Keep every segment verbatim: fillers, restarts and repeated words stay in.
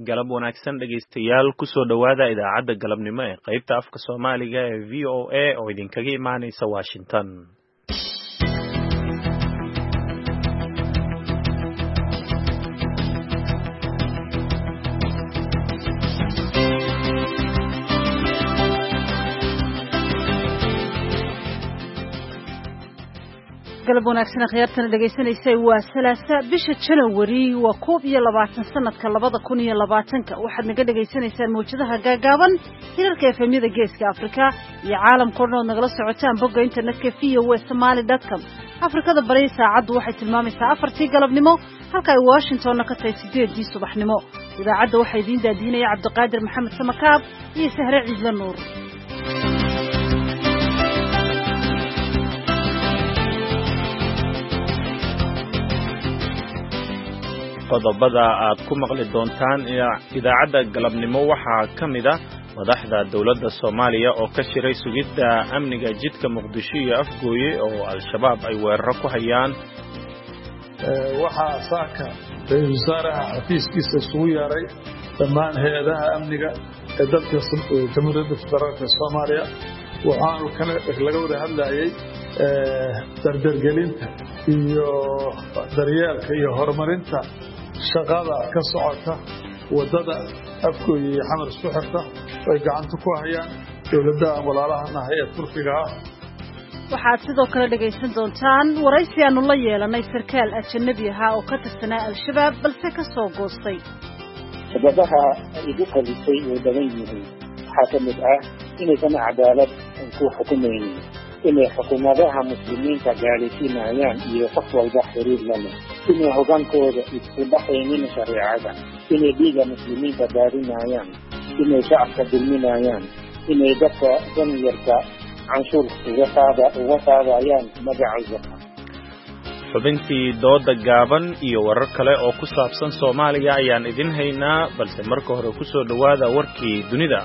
galab wanaagsan dhegaystayaal ku soo dhowaada idaacadda galabnimo ee qaybta afka Soomaaliga ee V O A oo idinkaga imaanaysa Washington. galab wanaagsan khiyartan dhageysanaysa waa salaasa bisha January waa koob iyo labaatan sanadka labada kun iyo labaatanka waxaad naga dhageysanaysaan mowjadaha gaagaaban hirarka F M-yada Geeska Afrika iyo caalamka oo dhan nagala socotaan bogga internetka v o a somali dot com. Afrikada bari saacadu waxay tilmaamaysaa afartii galabnimo halka ay Washington ka tahay sideedii subaxnimo. Idaacadda waxay idin daadinaya Cabdiqaadir Maxamed Samakaab iyo Sahre Ciidla Nuur. qodobada aad ku maqli doontaan idaacadda galabnimo waxaa ka mid ah madaxda dawladda Soomaaliya oo ka shiray sugidda amniga jidka Muqdisho iyo Afgooye oo al-shabaab ay weeraro ku hayaan. waxaa saaka ra'iisul wasaaraha xafiiskiisa isugu yeeray dhammaan hay'adaha amniga ee dalka Jamhuuriyadda Federaalka Soomaaliya waxaanu kana laga wada hadlayay dardargelinta iyo daryeelka iyo horumarinta shaqada ka socota wadada Afgooye iyo Xamar isku xirta ay gacanta ku hayaan dawladda walaalaha ee Turkiga ah. waxaad sidoo kale dhageysan doontaan waraysi aanu la yeelanay sarkaal ajnabi ah oo ka tirsanaa al-shabaab balse ka soo goostay. sababaha igu qalisay oo badan yihiin waxaa ka mid ah inaysan cadaalad ku xukumaynin inay xukuumadaha muslimiinta gaarsiinayaan iyo qof walba xiriir la leh inay hogaankooda isku dhaxaynin shariicada inay dhiiga muslimiinta daarinayaan inay shacabka dulminayaan inay dadka danyarka canshuur uga qaada uga qaadayaan magaca xubintii dooda gaaban iyo warar kale oo ku saabsan Soomaaliya ayaan idin haynaa balse marka hore ku soo dhawaada warkii dunida.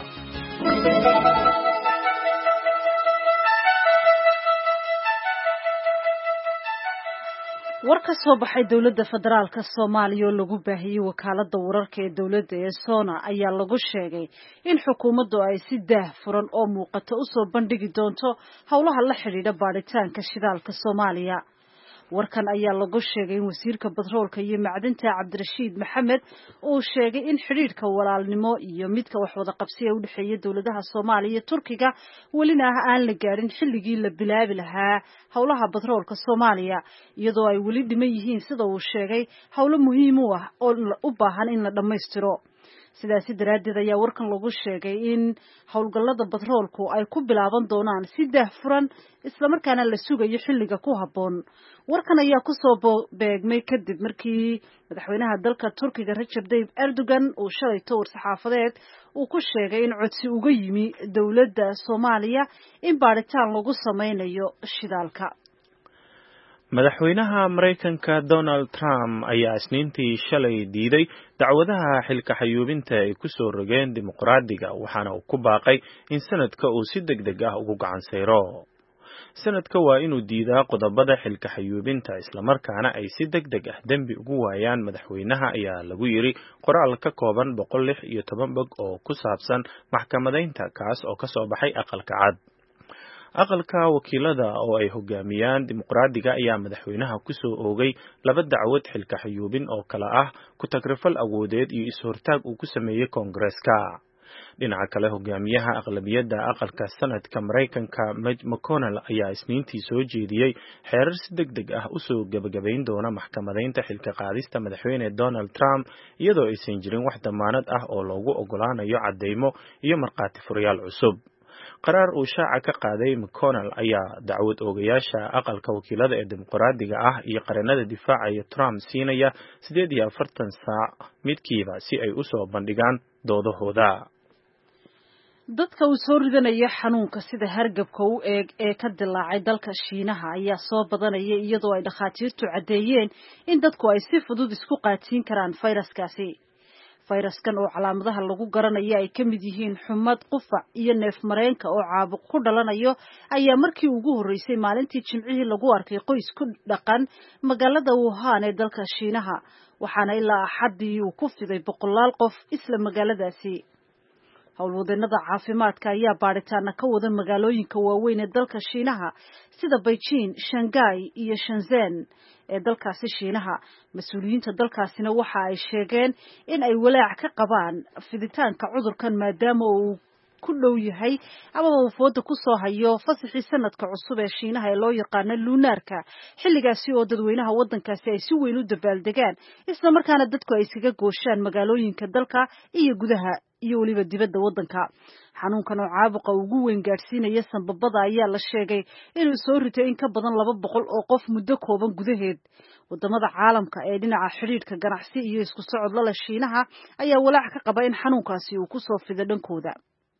war ka soo baxay dawladda federaalka Soomaaliya oo lagu baahiyay wakaaladda wararka ee dawladda ee Sona ayaa lagu sheegay in xukuumaddu ay si daahfuran oo muuqato u soo bandhigi doonto howlaha la xiriira baaritaanka shidaalka Soomaaliya. warkan ayaa lagu sheegay in wasiirka batroolka iyo macdanta Cabdirashiid Maxamed uu sheegay in xiriirka walaalnimo iyo midka wax wada qabsiga u dhaxeeya dawladaha Soomaaliya iyo Turkiga walina aan la gaarin xilligii la bilaabi lahaa howlaha batroolka Soomaaliya iyadoo ay wali dhiman yihiin sida uu sheegay howlo muhiim u ah oo u baahan in la dhameystiro. sidaasi daraadeed ayaa warkan lagu sheegay in howlgallada batroolku ay ku bilaaban doonaan si daahfuran isla markaana la sugayo xilliga ku habboon. warkan ayaa ku soo beegmay kadib markii madaxweynaha dalka Turkiga Recep Tayyip Erdogan uu shalay toor saxaafadeed uu ku sheegay in codsi uga yimi dawladda Soomaaliya in baaritaan lagu sameynayo shidaalka. madaxweynaha Mareykanka Donald Trump ayaa isniintii shalay diiday dacwadaha xilka xayuubinta ay ku soo rogeen dimuqraadiga waxaana uu ku baaqay in sanadka uu si degdeg ah ugu gacan sayro. sanadka waa inuu diidaa qodobada xilka xayuubinta isla markaana ay si degdeg ah dambi ugu waayaan madaxweynaha ayaa lagu yiri qoraal ka kooban boqol lix iyo toban bog oo ku saabsan maxkamadaynta kaas oo ka soo baxay aqalka cad. aqalka wakiilada oo ay hogaamiyaan dimuqraadiga ayaa madaxweynaha ku soo oogay laba dacwad xilka xayuubin oo kala ah ku tagrifal awoodeed iyo is-hortaag uu ku sameeyay Koongareeska. dhinaca kale hogaamiyaha aqlabiyadda aqalka sanadka Mareykanka Mitch McConnell ayaa isniintii soo jeediyay xeerar si degdeg ah u soo gabagabayn doona maxkamadaynta xilka qaadista madaxweyne Donald Trump iyadoo aysan jirin wax damaanad ah oo loogu ogolaanayo cadeymo iyo markhaati furayaal cusub. qaraar uu shaaca ka qaaday McConnell ayaa dacwad oogayaasha aqalka wakiilada ee dimuqraadiga ah iyo qaranada difaacaya Trump siinaya siddeed iyo afartan saac midkiiba si ay u soo bandhigaan doodahooda. dadka uu soo ridanaya xanuunka sida hargabka u eeg ee ka dilaacay dalka Shiinaha ayaa soo badanaya iyadoo ay dhakhaatiirtu cadeeyeen in dadku ay si fudud isku qaatiin karaan fayraskaasi. fayraskan oo calaamadaha lagu garanayo ay ka mid yihiin xumad, qufac iyo neef mareenka oo caabuq ku dhalanayo ayaa markii ugu horreysay maalintii Jimcihii lagu arkay qoys ku dhaqan magaalada Wuhan ee dalka Shiinaha, waxaana ilaa Axaddii uu ku fiday boqolaal qof isla magaaladaasi. howlwadeenada caafimaadka ayaa baaritaana ka wada magaalooyinka waaweyn ee dalka Shiinaha sida Beijing, Shanghai iyo Shenzhen ee dalkaasi Shiinaha. Mas'uuliyiinta dalkaasina waxa ay sheegeen in ay walaac ka qabaan fiditaanka cudurkan maadaama uu ku dhow yahay ama uu fooda ku soo hayo fasaxii sanadka cusub ee Shiinaha ee loo yaqaan lunaarka, xilligaasi oo dadweynaha wadankaasi ay si weyn u dabaaldegaan isla markaana dadku ay iskaga gooshaan magaalooyinka dalka iyo gudaha iyo waliba dibadda wadanka. xanuunkan oo caabuqa ugu weyn gaarsiinaya sanbabada ayaa la sheegay inuu soo ritay in ka badan laba boqol oo qof muddo kooban gudaheed. wadamada caalamka ee dhinaca xiriirka ganacsi iyo isku socod la leh Shiinaha ayaa walaac ka qaba in xanuunkaasi uu ku soo fido dhankooda.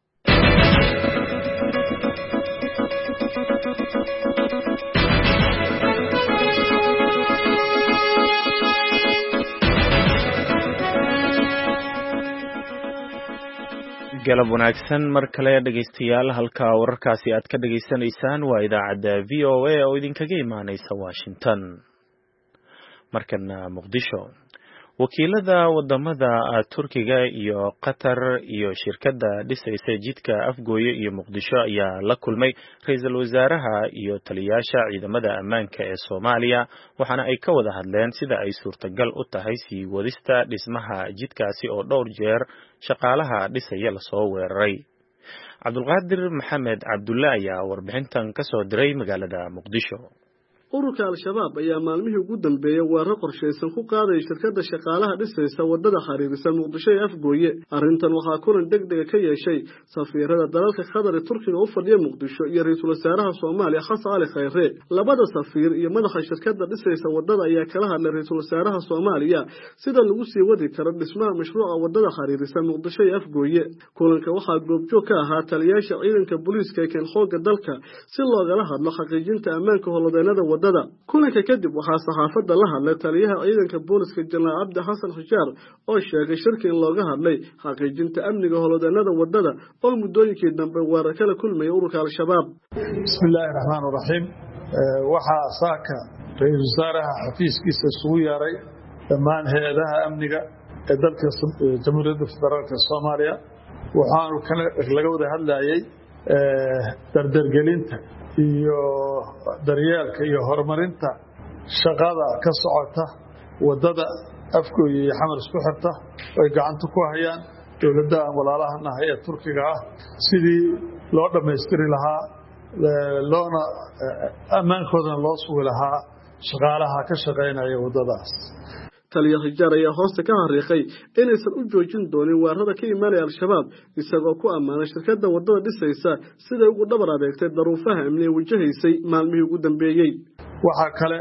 galab wanaagsan mar kale dhageystayaal, halka wararkaasi aad ka dhageysanaysaan waa idaacadda V O A oo idinkaga imaaneysa Washington. markana Muqdisho, wakiilada wadamada Turkiga iyo Qatar iyo shirkadda dhisaysa jidka Afgooye iyo Muqdisho ayaa la kulmay ra'iisul wasaaraha iyo taliyaasha ciidamada ammaanka ee Soomaaliya, waxaana ay ka wada hadleen sida ay suurtagal u tahay sii wadista dhismaha jidkaasi oo dhowr jeer shaqaalaha dhisaya la soo weeraray. Cabdulqaadir Maxamed Cabdulle ayaa warbixintan ka soo diray magaalada Muqdisho. ururka al-shabaab ayaa maalmihii ugu dambeeyay weerar qorsheysan ku qaaday shirkadda shaqaalaha dhisaysa wadada xiriirisa Muqdisho ee Afgooye. arrintan waxaa kulan degdeg ka yeeshay safiirada dalalka Qatar ee Turkiga u fadhiya Muqdisho iyo ra'iisul wasaaraha Soomaaliya Xasan Ali Khayre. labada safiir iyo madaxa shirkadda dhisaysa wadada ayaa kala hadlay ra'iisul wasaaraha Soomaaliya sida lagu sii wadi karo dhismaha mashruuca wadada xiriirisa Muqdisho ee Afgooye. kulanka waxaa goobjoog ka ahaa taliyaasha ciidanka booliiska ee xooga dalka si loogala hadlo xaqiijinta ammaanka howlwadeenada kulanka kadib waxaa saxaafadda la hadlay taliyaha ciidanka booliska Janaal Cabdi Xasan Xujaar oo sheegay shirka in looga hadlay xaqiijinta amniga howlwadeenada wadada oo muddooyinkii dambe weerar kala kulmaya ururka al-shabaab. bismillaahi raxmaani raxiim. waxaa saaka ra'iisul wasaaraha xafiiskiisa isugu yeeray dhammaan hay'adaha amniga ee dalka Jamhuuriyadda Federaalka Soomaaliya, waxaanu laga wada hadlayay dardargelinta iyo daryeelka iyo horumarinta shaqada ka socota wadada Afgooye iyo Xamar isku xirta oo ay gacanta ku hayaan dowladda walaalaha ee Turkiga ah sidii loo dhameystiri lahaa loona amaankooda loo sugi lahaa shaqaalaha ka shaqeynaya wadadaas. taliyaha Xijaar ayaa hoosta ka xariiqay inaysan u joojin doonin weerarada ka imaanaya al-shabaab, isagoo ku ammaanay shirkadda wadada dhisaysa sida ugu dhabar adeegtay daruufaha amniga wajahaysay maalmihii ugu dambeeyay. waxaa kale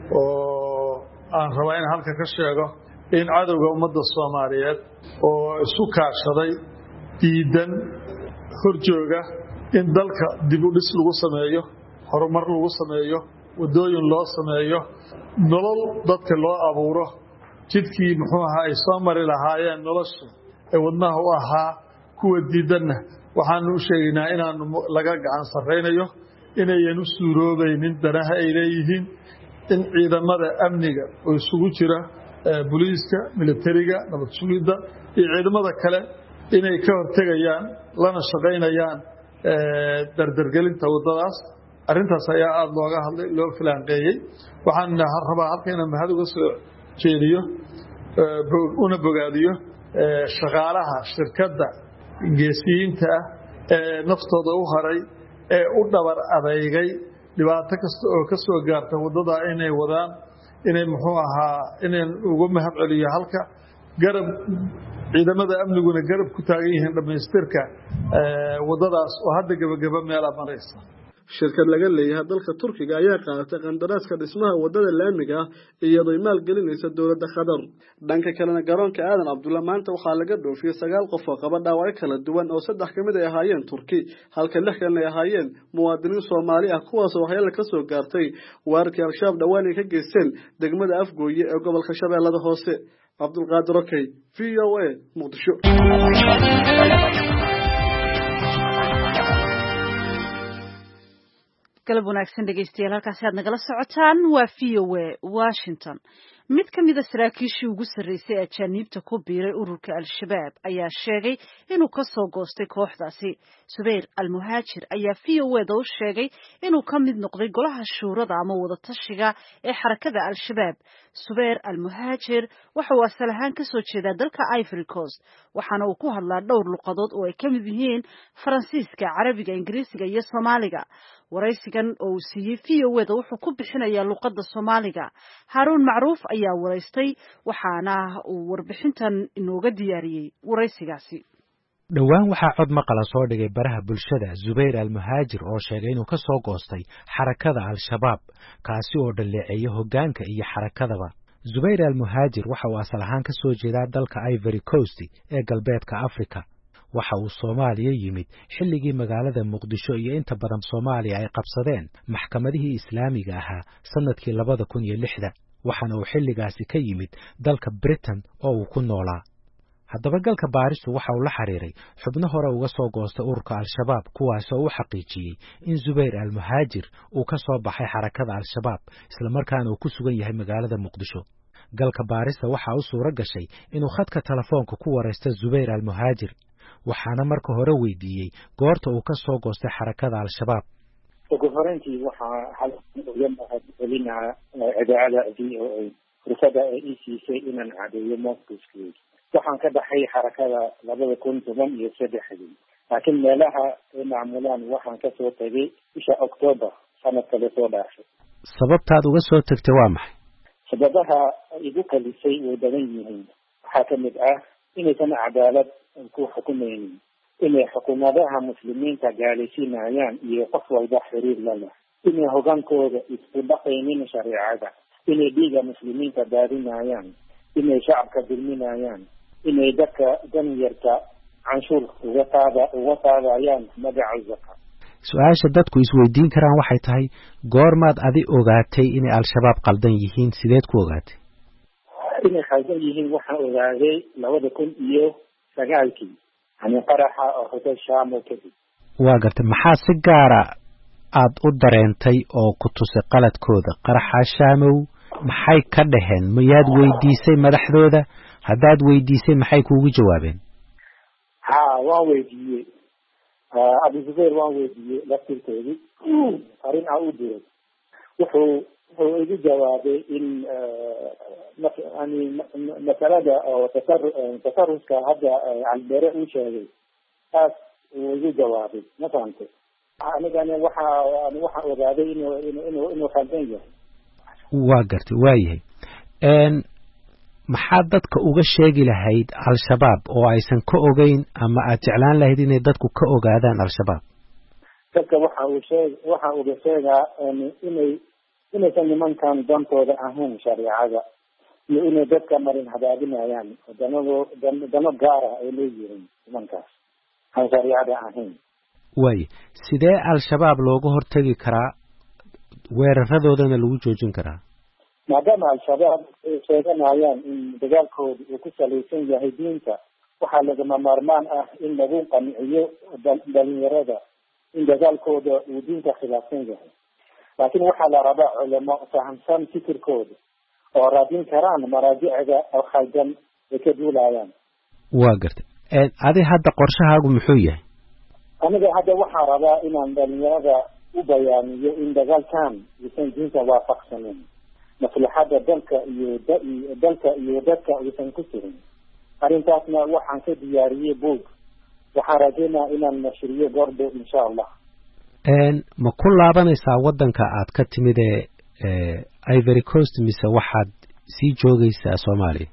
oo aan rabaa in halka ka sheego in cadowga ummadda Soomaaliyeed oo isu kaashaday diidan horjooga in dalka dib u dhis lagu sameeyo, horumar lagu sameeyo, wadooyin loo sameeyo, nolol dadka loo abuuro, jidkii muxuu ahaa ay soo mari lahaayeen nolosha ee wadnaha u ahaa kuwa diidanna waxaanu u sheegaynaa inaanu laga gacan sarreynayo, inayan u suuroobaynin danaha ay leeyihiin, in ciidamada amniga oo isugu jira booliiska, militariga, nabad sugidda iyo ciidamada kale inay ka hortegayaan lana shaqaynayaan dardargelinta wadadaas. arrintaas ayaa aada looga hadlay, loo filaanqeeyey. waxaan rabaa halka inaan mahad uga soo jeediyo una bogaadiyo shaqaalaha shirkadda geesiyiinta ah ee naftooda u haray ee u dhabar adeygay dhibaato kasta oo ka soo gaarta wadada inay wadaan, inay muxuu ahaa inaan uga mahad celiyo halka garab ciidamada amniguna garab ku taagan yihiin dhamaystirka wadadaas oo hadda gabagaba meela maraysa. shirkad laga leeyahay dalka Turkiga ayaa qaadatay qandaraaska dhismaha wadada laamiga ah iyadoo maal gelinaysa dowladda Qatar. dhanka kalena garoonka Aadan Cabdulla maanta waxaa laga dhoofiyay sagaal qof oo qaba dhaawacyo kala duwan oo saddex kamid ay ahaayeen Turki, halka lix kalena ay ahaayeen muwaadiniin Soomaali ah kuwaas oo waxyeello ka soo gaartay weerarkii al-shabaab dhawaan ay ka geysteen degmada Afgooye ee gobolka Shabeellada Hoose. cabdulqaadir okey v o a muqdisho. galab wanaagsan dhegeystayaal, halkaasi aad nagala socotaan waa v o a Washington. mid ka mid a saraakiishii ugu sarreysay ee ajaaniibta ku biiray ururka al-shabaab ayaa sheegay inuu ka soo goostay kooxdaasi. Subayr al-Muhaajir ayaa v o a-da u sheegay inuu ka mid noqday golaha shuurada ama wadatashiga ee xarakada al-shabaab. Subayr al-Muhaajir waxa uu asal ahaan ka soo jeedaa dalka Ivory Coast, waxaana uu ku hadlaa dhowr luqadood oo ay ka mid yihiin Faransiiska, Carabiga, Ingiriisiga iyo Soomaaliga. waraysigan oo uu siiyey v o a-da wuxuu ku bixinayaa luqadda Soomaaliga. Haaruun Macruuf ayaa waraystay, waxaana uu warbixintan inooga diyaariyey waraysigaasi. dhowaan waxaa cod maqala soo dhigay baraha bulshada Subayr al-Muhaajir oo sheegay inuu ka soo goostay xarakada al-shabaab, kaasi oo dhaleeceeya hoggaanka iyo xarakadaba. Subayr al-Muhaajir waxa uu asal ahaan ka soo jeedaa dalka Ivory Coast ee galbeedka Afrika. waxa uu Soomaaliya yimid xilligii magaalada Muqdisho iyo inta badan Soomaaliya ay qabsadeen maxkamadihii islaamiga ahaa sanadkii labada kun iyo lixda, waxaana uu xilligaasi ka yimid dalka Britain oo uu ku noolaa. haddaba galka baaristu waxa uu la xiriiray xubno hore uga soo goostay ururka al-shabaab, kuwaas oo u xaqiijiyey in Subayr al-Muhaajir uu ka soo baxay xarakada al-shabaab isla markaana uu ku sugan yahay magaalada Muqdisho. galka baarista waxa uu suura gashay inuu khadka telefoonka ku wareysto Subayr al-Muhaajir, waxaana marka hore weydiiyey goorta uu ka soo goostay xarakada al-shabaab. ugu horeyntii waxaa halkan mahadcelinaa idaacada v o a fursada ay ii siisay inaan cadeeyo mowqifkeyga. waxaan ka baxay xarakada labada kun toban iyo saddexdii, laakiin meelaha ay macmulaan waxaan kasoo tegay bisha October sanadka la soo dhaafay. sababtaad uga soo tagtay waa maxay? sababaha igu kalisay way badan yihiin. waxaa ka mid ah inaysan cadaalad ku xukumaynin, inay xukuumadaha muslimiinta gaalaysiinayaan iyo qof walba xiriir la leh, inay hogaankooda isku dhaqaynin shareecada, inay dhiiga muslimiinta daadinayaan, inay shacabka dulminayaan, inay dadka danyarta canshuur uga qaada uga qaadayaan magaca zaka. su-aasha dadku isweydiin karaan waxay tahay, goormaad adi ogaatay inay al-shabaab qaldan yihiin? sideed ku ogaatay inay qaldan yihiin? waxaan ogaaday labada kun iyo sagaalkii, yani qaraxa oo hotel Shamo kadib. waa gartay. maxaa si gaara aad u dareentay oo ku tusay qaladkooda? qaraxa Shamow maxay ka dhaheen? miyaad weydiisay madaxdooda? haddaad weydiisay maxay kuugu jawaabeen? ha waan weydiiyey Abu Zubayr, waan weydiiyey laftirkeedii arrin aan u diray. wuxuu wuxuu igu jawaabay in yani masalada oo tasarruska hadda albere uu sheegay taas uu igu jawaabay. ma fahamtay? anigana waxa waxaan ogaaday inuu inuu inuu khaldan yahay. waa gartay. waayahay. maxaad dadka uga sheegi lahayd al-shabaab oo aysan ka ogeyn ama aad jeclaan lahayd inay dadku ka ogaadaan al-shabaab? dadka waxa uu sheeg waxa uga sheegaa inay inaysan nimankan dantooda ahayn shareecada, iyo inay dadka marin hadaadinayaan danado dano gaara ay leeyihiin nimankaas aan shareecada ahayn. waaye sidee al-shabaab looga hortegi karaa, weeraradoodana lagu joojin karaa? maadaama al-shabaab ay sheeganayaan in dagaalkooda uu ku salaysan yahay diinta, waxaa lagama maarmaan ah in lagu qanciyo dhalinyarada in dagaalkooda uu diinta khilaafsan yahay. laakiin waxaa la rabaa culamo fahamsan fikirkooda oo raadin karaan maraajicda oo khaldan ay ka duulayaan. waa gartay. adi hadda qorshahaagu muxuu yahay? aniga hadda waxaa rabaa inaan dhalinyarada u bayaaniyo in dagaalkan uusan diinta waafaqsanin, maslaxada dalka iyo dalka iyo dadka uusan ku jirin. arrintaasna waxaan ka diyaariyey buug, waxaan rajeynaa inaan nashriyo goordo insha allah. ma ku laabanaysaa waddanka aad ka timid ee Ivory Coast mise waxaad sii joogaysaa Soomaaliya?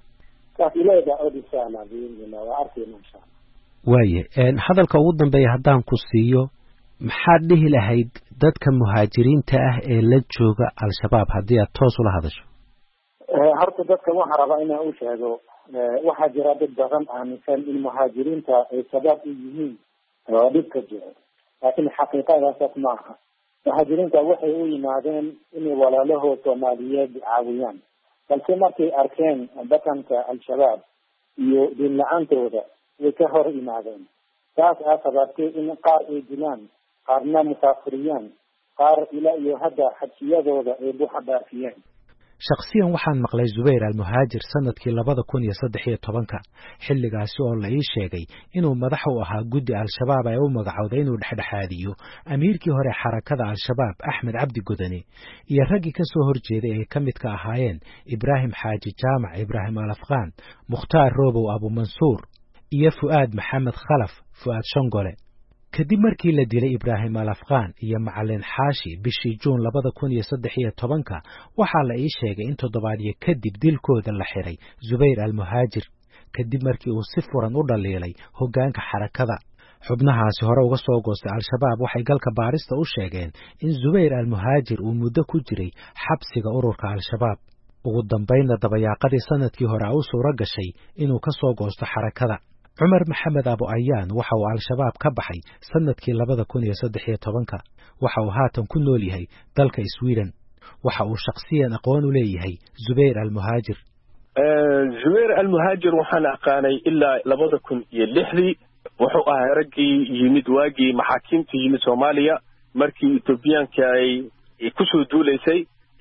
waaye. hadalka ugu dambeeya haddaan ku siiyo, maxaad dhihi lahayd dadka muhaajiriinta ah ee la jooga al-shabaab haddii aad toos ula hadasho? horta dadka waxaan rabaa inaan u sheego, waxaa jira dad badan aaminsan in muhaajiriinta ay sabab u yihiin oo dhibka jiro, laakiin xaqiiqadaas maaha. muhaajiriinta waxay u yimaadeen inay walaalahood Soomaaliyeed caawiyaan, balse markay arkeen dhaqanka al-shabaab iyo diin la-aantooda way ka hor imaadeen. taas aa sababtay in qaar ay dilaan, qaarna musaafiriyaan, qaar ilaa iyo hadda xabsiyadooda ay buuxa dhaafiyeen. shakhsiyan waxaan maqlay Zubayr al-Muhaajir sanadkii labada kun iyo saddex iyo tobanka xilligaasi oo la ii sheegay inuu madax u ahaa guddi al-shabaab ay u magacowday inuu dhexdhexaadiyo amiirkii hore xarakada al-shabaab Axmed Cabdi Godane iyo raggii ka soo horjeeday ay ka mid ka ahaayeen Ibraahim Xaaji Jaamac, Ibraahim Al-Afqaan, Mukhtaar Roobow Abu Mansuur iyo Fuaad Maxamed Khalaf, Fuaad Shongole. kadib markii la dilay Ibraahim Al-Afqaan iyo Macalin Xaashi bishii Juun labada kun iyo saddex iyo tobanka waxaa la ii sheegay in toddobaadyo kadib dilkooda la xiray Zubayr al-Muhaajir kadib markii uu si furan u dhaliilay hoggaanka xarakada. xubnahaasi hore uga soo goostay al-shabaab waxay galka baarista u sheegeen in Zubayr al-Muhaajir uu muddo ku jiray xabsiga ururka al-shabaab, ugu dambaynna dabayaaqadii sanadkii hore u suura gashay inuu ka soo goosto xarakada. Cumar Maxamed Abu Ayaan waxa uu al-shabaab ka baxay sanadkii labada kun iyo saddex iyo tobanka, waxa uu haatan ku nool yahay dalka Sweden. waxa uu shakhsiyan aqoon u leeyahay Zubayr al-Muhaajir. Zubayr al-Muhaajir waxaan aqaanay ilaa labada kun iyo lixdii, wuxuu ahaa raggii yimid waagii maxaakiimta yimid Soomaaliya markii Etoobiyaanka ay ku soo duuleysay.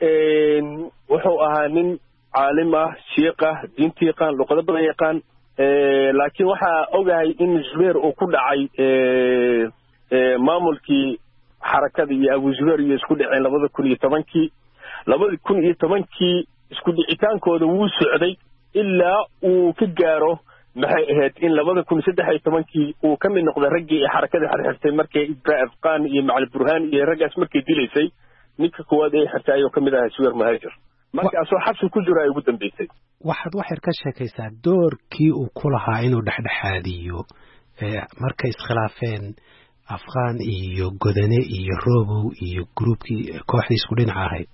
wuxuu ahaa nin caalim ah, shiiq ah, diinta yaqaan, luqado badan yaqaan. laakiin waxaa ogahay in Zubayr uu ku dhacay maamulkii xarakada iyo Abu Zubayr iyo isku dhaceen labada kun iyo tobankii labada kun iyo tobankii isku dhicitaankooda wuu socday ilaa uu ka gaaro maxay ahayd in labada kun iyo saddex iyo tobankii uu ka mid noqday raggii ee xarakada xirxirtay markay Ibraahim Afqaan iyo Macalin Burhaan iyo raggaas markay dilaysay. ninka koowaad ee xirtay ayuu ka mid ahaa Zubayr Muhaajir, markaasoo xabsi ku jira ay ugu dambeysay. waxaad waxyar ka sheekaysaa doorkii uu ku lahaa inuu dhexdhexaadiyo markay iskhilaafeen Afqaan iyo Godane iyo Roobow iyo gruubkii kooxdii isku dhinaca ahayd.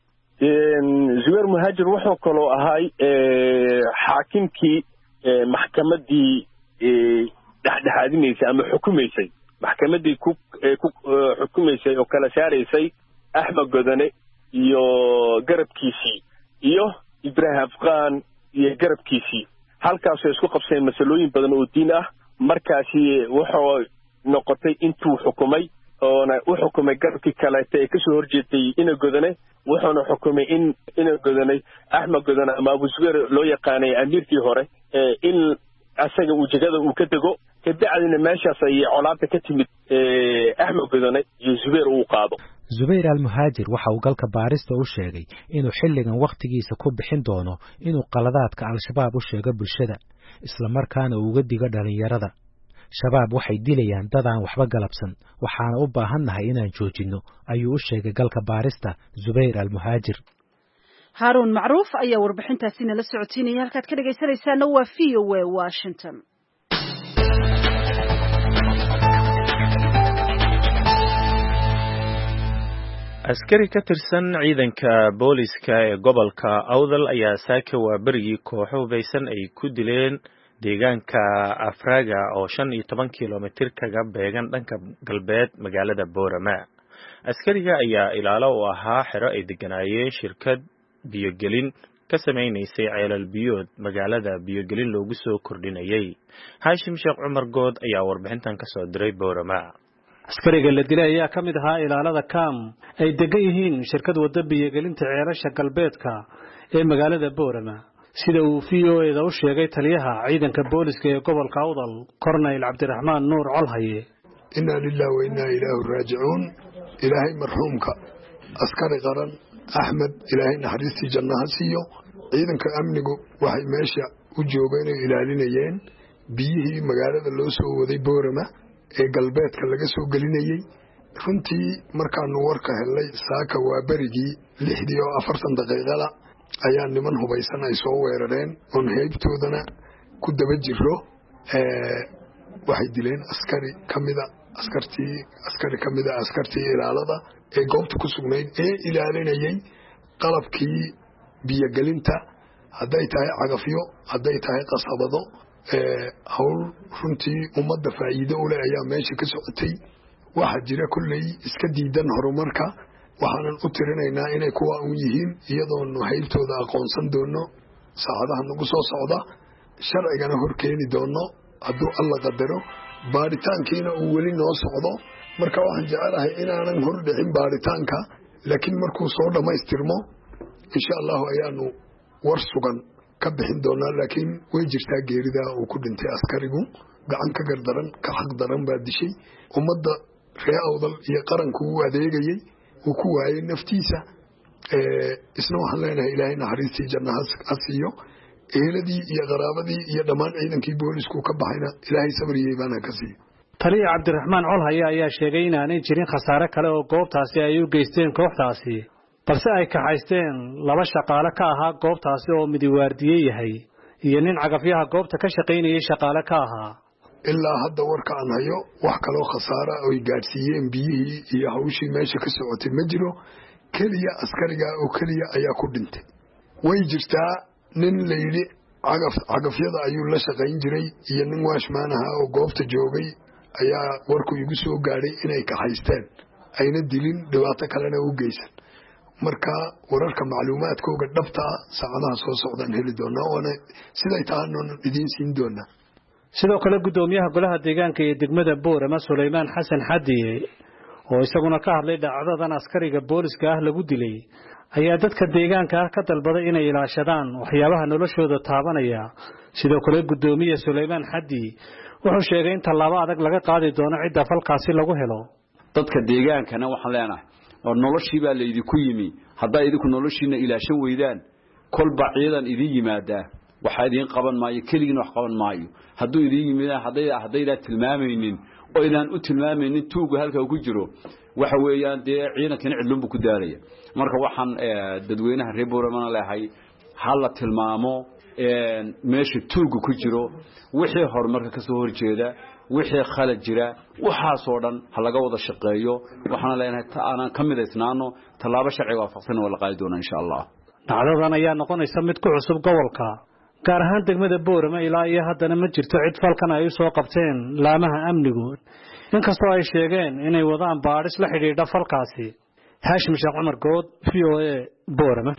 Zubayr Muhaajir wuxuu kaloo ahay xaakimkii maxkamadii dhexdhexaadinaysay ama xukumaysay, maxkamadii ku xukumaysay oo kala saaraysay Axmed Godane iyo garabkiisii iyo Ibraahim Afqaan iyo garabkiisii. halkaasoo isku qabseen masalooyin badan oo diin ah. markaasi wuxuu noqotay intuu xukumay oona u xukumay garabkii kaleeta ee kasoo horjeetay ina Godane, wuxuuna xukumay in ina Godane Axmed Godane ama Abu Zubayr loo yaqaanay amiirkii hore in asaga uu jagada uu ka dego, kadibna meeshaas ay colaadda ka timid Axmed Godane iyo Zubayr uu qaado. Zubayr al-Muhaajir waxa uu galka baarista u sheegay inuu xilligan waqtigiisa ku bixin doono inuu qaladaadka al-shabaab u sheego bulshada, isla markaana uu uga digo dhalinyarada. shabaab waxay dilayaan dad aan waxba galabsan, waxaana u baahannahay inaan joojinno, ayuu u sheegay galka baarista Zubayr al-Muhaajir. Haarun Macruuf ayaa warbixintaasi nala socotiinaya. halkaad ka dhagaysanaysaana waa V O A Washington. askari ka tirsan ciidanka booliska ee gobolka Awdal ayaa saaka waa berigii kooxo hubeysan ay ku dileen deegaanka Afraga oo shan iyo toban kiiloomitir kaga beegan dhanka galbeed magaalada Boorama. askariga ayaa ilaalo u ahaa xero ay deganaayeen shirkad biyogelin ka samaynaysay ceelal biyood magaalada biyogelin loogu soo kordhinayay. Haashim Sheekh Cumar Good ayaa warbixintan ka soo diray Boorama. askariga la dilay ayaa ka mid ahaa ilaalada Kam ay degan yihiin shirkad wadda biyogelinta ceelasha galbeedka ee magaalada Boorama, sida uu V O A da u sheegay taliyaha ciidanka booliska ee gobolka Awdal Korneyl Cabdiraxmaan Nuur Colhaye. inna lillahi wa inna ilayhi raaji'uun. ilaahay marxuumka askari qaran Axmed ilaahay naxariistii jannaha siiyo. ciidanka amnigu waxay meesha u joogeen oo ilaalinayeen biyihii magaalada loo soo waday Boorama ee galbeedka laga soo gelinayay. runtii markaanu warka helay saaka waa berigii lixdii oo afartan daqiiqada ayaa niman hubaysan ay soo weerareen oon heybtoodana ku daba jiro. waxay dileen askari kamida askartii askari kamida askartii ilaalada ee goobta ku sugnayd ee ilaalinayay qalabkii biyogelinta, hadday tahay cagafyo, hadday tahay qasabado. hawl runtii ummadda faa'iido u leh ayaa meesha ka socotay. waxaa jira kulley iska diidan horumarka waxaanan u tirinaynaa inay kuwa un yihiin iyadoonu haybtooda aqoonsan doono saacadaha nagu soo socda sharcigana hor keeni doono hadduu alla qadaro baaritaankiina uu weli noo socdo marka waxaan jecelahay inaanan hor dhicin baaritaanka laakiin markuu soo dhammaystirmo insha allahu ayaanu war sugan ka bixin doonaa laakiin way jirtaa geeridaa uu ku dhintay askarigu gacan ka gardaran ka xaq daran baa dishay ummadda ree awdal iyo qaranku uu adeegayey uu ku waayey naftiisa isna waxaan leenahay ilaahay naxariistii janna ha siiyo eheladii iyo qaraabadii iyo dhammaan ciidankii boolisku ka baxayna ilaahay sabriyey baana ka siiyo taliya cabdiraxmaan colhaye ayaa sheegay inaanay jirin khasaare kale oo goobtaasi ay u geysteen kooxdaasi balse ay kaxaysteen laba shaqaale ka ahaa goobtaasi oo midiwaardiye yahay iyo nin cagafyaha goobta ka shaqaynayay shaqaale ka ahaa ilaa hadda warka aan hayo wax kaloo khasaara oy gaadhsiiyeen biyihii iyo hawshii meesha ka socotay ma jiro keliya askariga oo keliya ayaa ku dhintay way jirtaa nin layidhi cagaf cagafyada ayuu la shaqayn jiray iyo nin waashmaanaha oo goobta joogay ayaa warku igu soo gaadhay inay kaxaysteen ayna dilin dhibaato kalena u geysan marka wararka macluumaadkooga dhabtaa saacadaha soo socdaan heli doonaa oona siday tahaanoona idiin siin doonaa sidoo kale guddoomiyaha golaha deegaanka ee degmada boorama Suleymaan Xasan Xadiye oo isaguna ka hadlay dhacdadan askariga booliska ah lagu dilay ayaa dadka deegaanka ah ka dalbaday inay ilaashadaan waxyaabaha noloshooda taabanaya sidoo kale guddoomiyaha Suleymaan Xadiye wuxuu sheegay in tallaabo adag laga qaadi doono cidda falkaasi lagu helo dadka deegaankana waxaan leenahay oo noloshii baa la idinku yimi hadday idinku noloshiina ilaashan weydaan kolba ciidan idin yimaada waxa idin qaban maayo kaligiin wax qaban maayo hadduu idin yimid haday hadayda tilmaamaynin oo inaan u tilmaamaynin tuugu halka ku jiro waxa weeyaan dee ciidankana cidlunbu ku daalaya marka waxaan dadweynaha reer Boorama leeyahay hal la tilmaamo meesha tuugu ku jiro wixii horumarka ka soo horjeeda wixii khalad jira waxa soo dhan halaga wada shaqeeyo waxaan leenahay aanan kamidaysnaano talaabo sharci waafaqsan wala qaadi doona insha Allah dhacdadan ayaa noqonaysa mid ku cusub gobolka gaar ahaan degmada Boorama ilaa iyo haddana ma jirto cid falkan ay soo qabteen laamaha amnigu inkastoo ay sheegeen inay wadaan baadhis la xiriirta falkaasi Haashim Sheekh Cumar Good V O A Boorama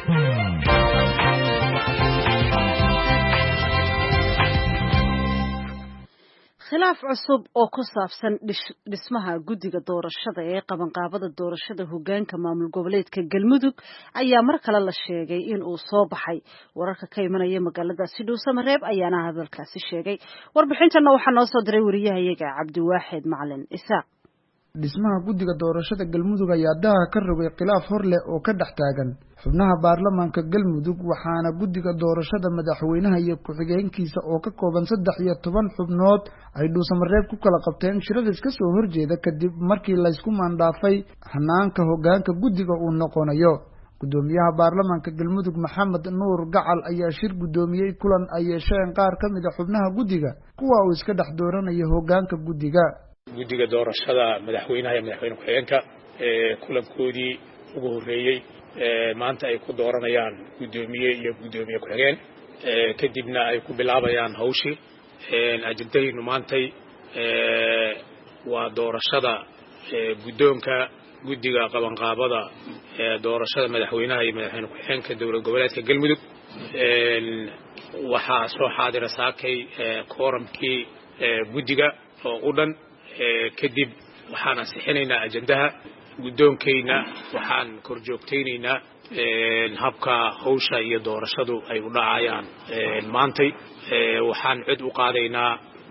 khilaaf cusub oo ku saabsan dhismaha guddiga doorashada ee qabanqaabada doorashada hoggaanka maamul goboleedka Galmudug ayaa mar kale la sheegay in uu soo baxay wararka ka imanaya magaalada Sidhuusa Mareeb ayaana hadalkaasi sheegay warbixintana waxaa noo soo diray wariyahayaga Cabdiwaaxid Macalin Isaaq dhismaha guddiga doorashada Galmudug ayaa daha ka rogay khilaaf hor leh oo ka dhex taagan xubnaha baarlamaanka Galmudug waxaana guddiga doorashada madaxweynaha iyo ku-xigeenkiisa oo ka kooban saddex iyo toban xubnood ay dhuusamareeb ku kala qabteen shirada iska soo horjeeda kadib markii la isku maandhaafay hanaanka hoggaanka guddiga uu noqonayo gudoomiyaha baarlamaanka Galmudug Maxamed Nuur Gacal ayaa shir gudoomiyay kulan ay yeesheen qaar ka mid ah xubnaha guddiga kuwa uu iska dhex dooranayo hoggaanka guddiga guddiga doorashada madaxweynaha iyo madaxweyne ku-xigeenka ee kulankoodii ugu horeeyay ee maanta ay ku dooranayaan gudoomiye iyo gudoomiye ku-xigeen ee kadibna ay ku bilaabayaan hawshii ee ajintaynu maantay ee waa doorashada ee guddoonka guddiga qabanqaabada ee doorashada madaxweynaha iyo madaxweyne ku-xigeenka dowlad goboleedka Galmudug ee waxa soo xaadira saakay ee kooramkii ee guddiga oo u dhan kadib waxaan ansixinaynaa ajandaha guddoonkeyna waxaan kor joogtaynaynaa habka hawsha iyo doorashadu ay u dhacayaan maantay waxaan cod u qaadaynaa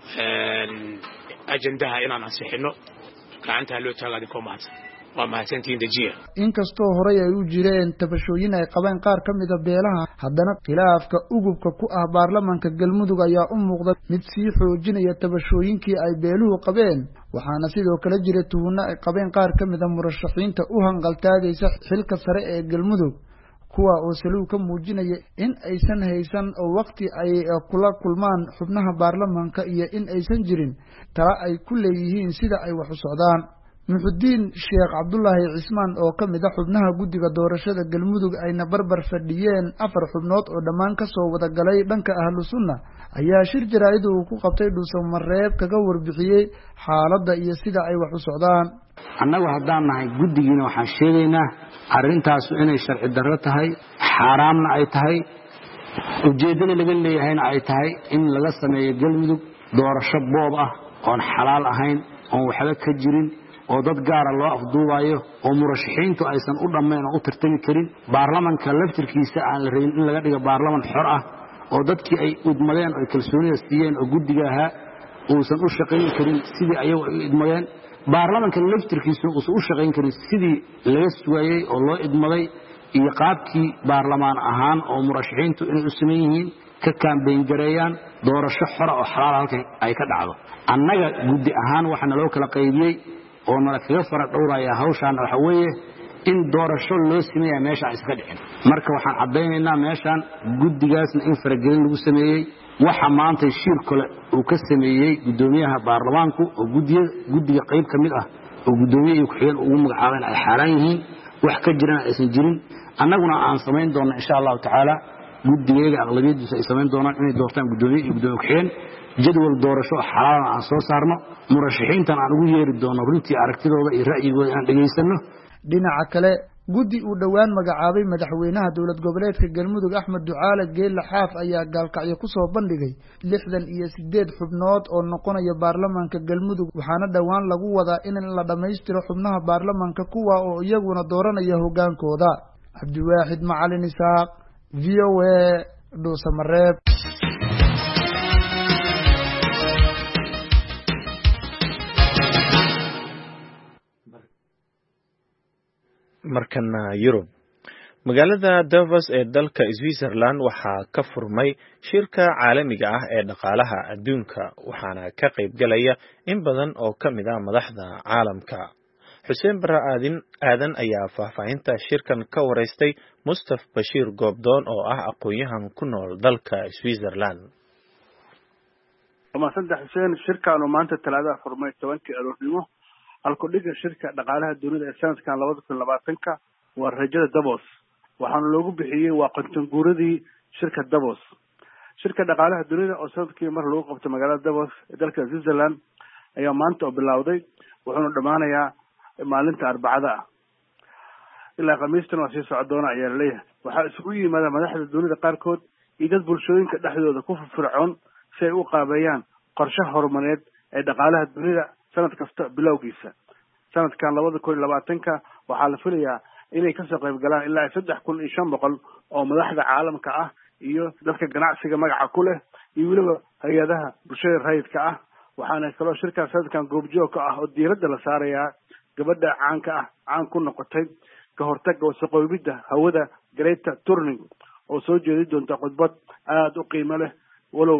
ajandaha inaan ansixino gacanta loo taagaadin koo mahadsan waa mahadsantiin dejiya inkastoo horey ay u jireen tabashooyin ay qabeen qaar ka mid ah beelaha haddana khilaafka ugubka ku ah baarlamaanka Galmudug ayaa u muuqda mid sii xoojinaya tabashooyinkii ay beeluhu qabeen waxaana sidoo kale jira tuhuna ay qabeen qaar ka mid ah murashaxiinta u hanqaltaagaysa xilka sare ee Galmudug kuwa oo saluu ka muujinaya in aysan haysan oo waqti ay kula kulmaan xubnaha baarlamaanka iyo in aysan jirin tala ay ku leeyihiin sida ay wax u socdaan muxudiin sheekh cabdulaahi cismaan oo ka mid ah xubnaha guddiga doorashada galmudug ayna barbar fadhiyeen afar xubnood oo dhammaan kasoo wada galay dhanka ahlu sunna ayaa shir jaraa'id uu ku qabtay dhuusamareeb kaga warbixiyey xaaladda iyo sida ay wax u socdaan. annagu haddaan nahay guddigiina waxaan sheegaynaa arrintaas inay sharci darro tahay, xaaraamna ay tahay, ujeeddada laga leeyahayna ay tahay in laga sameeyo galmudug doorasho boob ah oon xalaal ahayn, oon waxba ka jirin, oo dad gaara loo afduubayo, oo murashaxiintu aysan u dhammayn oo u tartami karin, baarlamanka laftirkiisa aan la rabin in laga dhigo baarlaman xor ah oo dadkii ay idmadeen oo kalsoonida siiyeen oo guddiga ahaa uusan u shaqayn karin sidii ayagu ay idmadeen, baarlamanka laftirkiisa uusan u shaqayn karin sidii laga sugayey oo loo idmaday, iyo qaabkii baarlamaan ahaan oo murashaxiintu inay u sameyn yihiin ka kaambeyn gareeyaan doorasho xora oo xalaal halka ay ka dhacdo. annaga guddi ahaan waxa naloo kala qaybiyey oo nala kaga fara dhowraya hawshaan waxa weeye in doorasho loo sameeyaa meesha ay iska dhicin. marka waxaan caddaynaynaa meeshaan guddigaasna in faragelin lagu sameeyey, waxa maanta shir kale uu ka sameeyey guddoomiyaha baarlamaanku oo guddiga guddiga qayb ka mid ah oo guddoomiye iyo ku-xigeen ugu magacaabeen ay xaaraan yihiin, wax ka jirana aysan jirin. annaguna aan samayn doonno insha allahu tacaala guddigeega aqlabiyadiisa ay samayn doonaan inay doortaan guddoomiye iyo guddoomiye ku-xigeen, jadwal doorasho xalaalna aan soo saarno, murashaxiintan aan ugu yeeri doono runtii aragtidooda iyo ra'yigooda inaan dhegaysanno. dhinaca kale guddi uu dhowaan magacaabay madaxweynaha dowlad goboleedka galmudug axmed ducaale geelle xaaf ayaa gaalkacyo kusoo bandhigay lixdan iyo sideed xubnood oo noqonaya baarlamaanka galmudug, waxaana dhowaan lagu wadaa in la dhammaystiro xubnaha baarlamaanka kuwa oo iyaguna dooranaya hoggaankooda. cabdiwaaxid macalin isaaq, v o a, dhuusamareeb. markana Yurub, magaalada Davos ee dalka Switzerland waxaa ka furmay shirka caalamiga ah ee dhaqaalaha adduunka, waxaana ka qayb galaya in badan oo ka mid ah madaxda caalamka. Xuseen Barre Aadan ayaa faahfaahinta shirkan ka wareystay Mustaf Bashiir Goobdoon oo ah aqoon-yahan ku nool dalka Switzerland. Ama saddex Xuseen, shirkan oo maanta talaada furmay tobankii aroornimo, halkudhiga shirka dhaqaalaha dunida ee sanadkan labada kun iyo labaatanka waa rajada Davos, waxaana loogu bixiyey waa qonton-guuradii shirka Davos. shirka dhaqaalaha dunida oo sanadkii mar lagu qabto magaalada Davos ee dalka Switzerland ayaa maanta oo bilowday, wuxuuna dhammaanayaa maalinta arbacada ah ilaa khamiistan waa sii socon doona ayaa laleeyahay. waxaa isugu yimaada madaxda dunida qaarkood iyo dad bulshooyinka dhexdooda ku firfircoon si ay u qaabeeyaan qorshe horumareed ee dhaqaalaha dunida sanad kasta bilowgiisa. sanadkan labada kun iyo labaatanka waxaa la filayaa inay kasoo qayb galaan ilaa saddex kun iyo shan boqol oo madaxda caalamka ah iyo dadka ganacsiga magaca ku leh iyo weliba hay-adaha bulshada rayidka ah. waxaana kaloo shirkaas sanadkan goobjoog ka ah oo diiradda la saarayaa gabadha caanka ah caan ku noqotay ka hortagga wasaqoobidda hawada Greta Thunberg oo soo jeedi doonta khudbad aada u qiimo leh, walow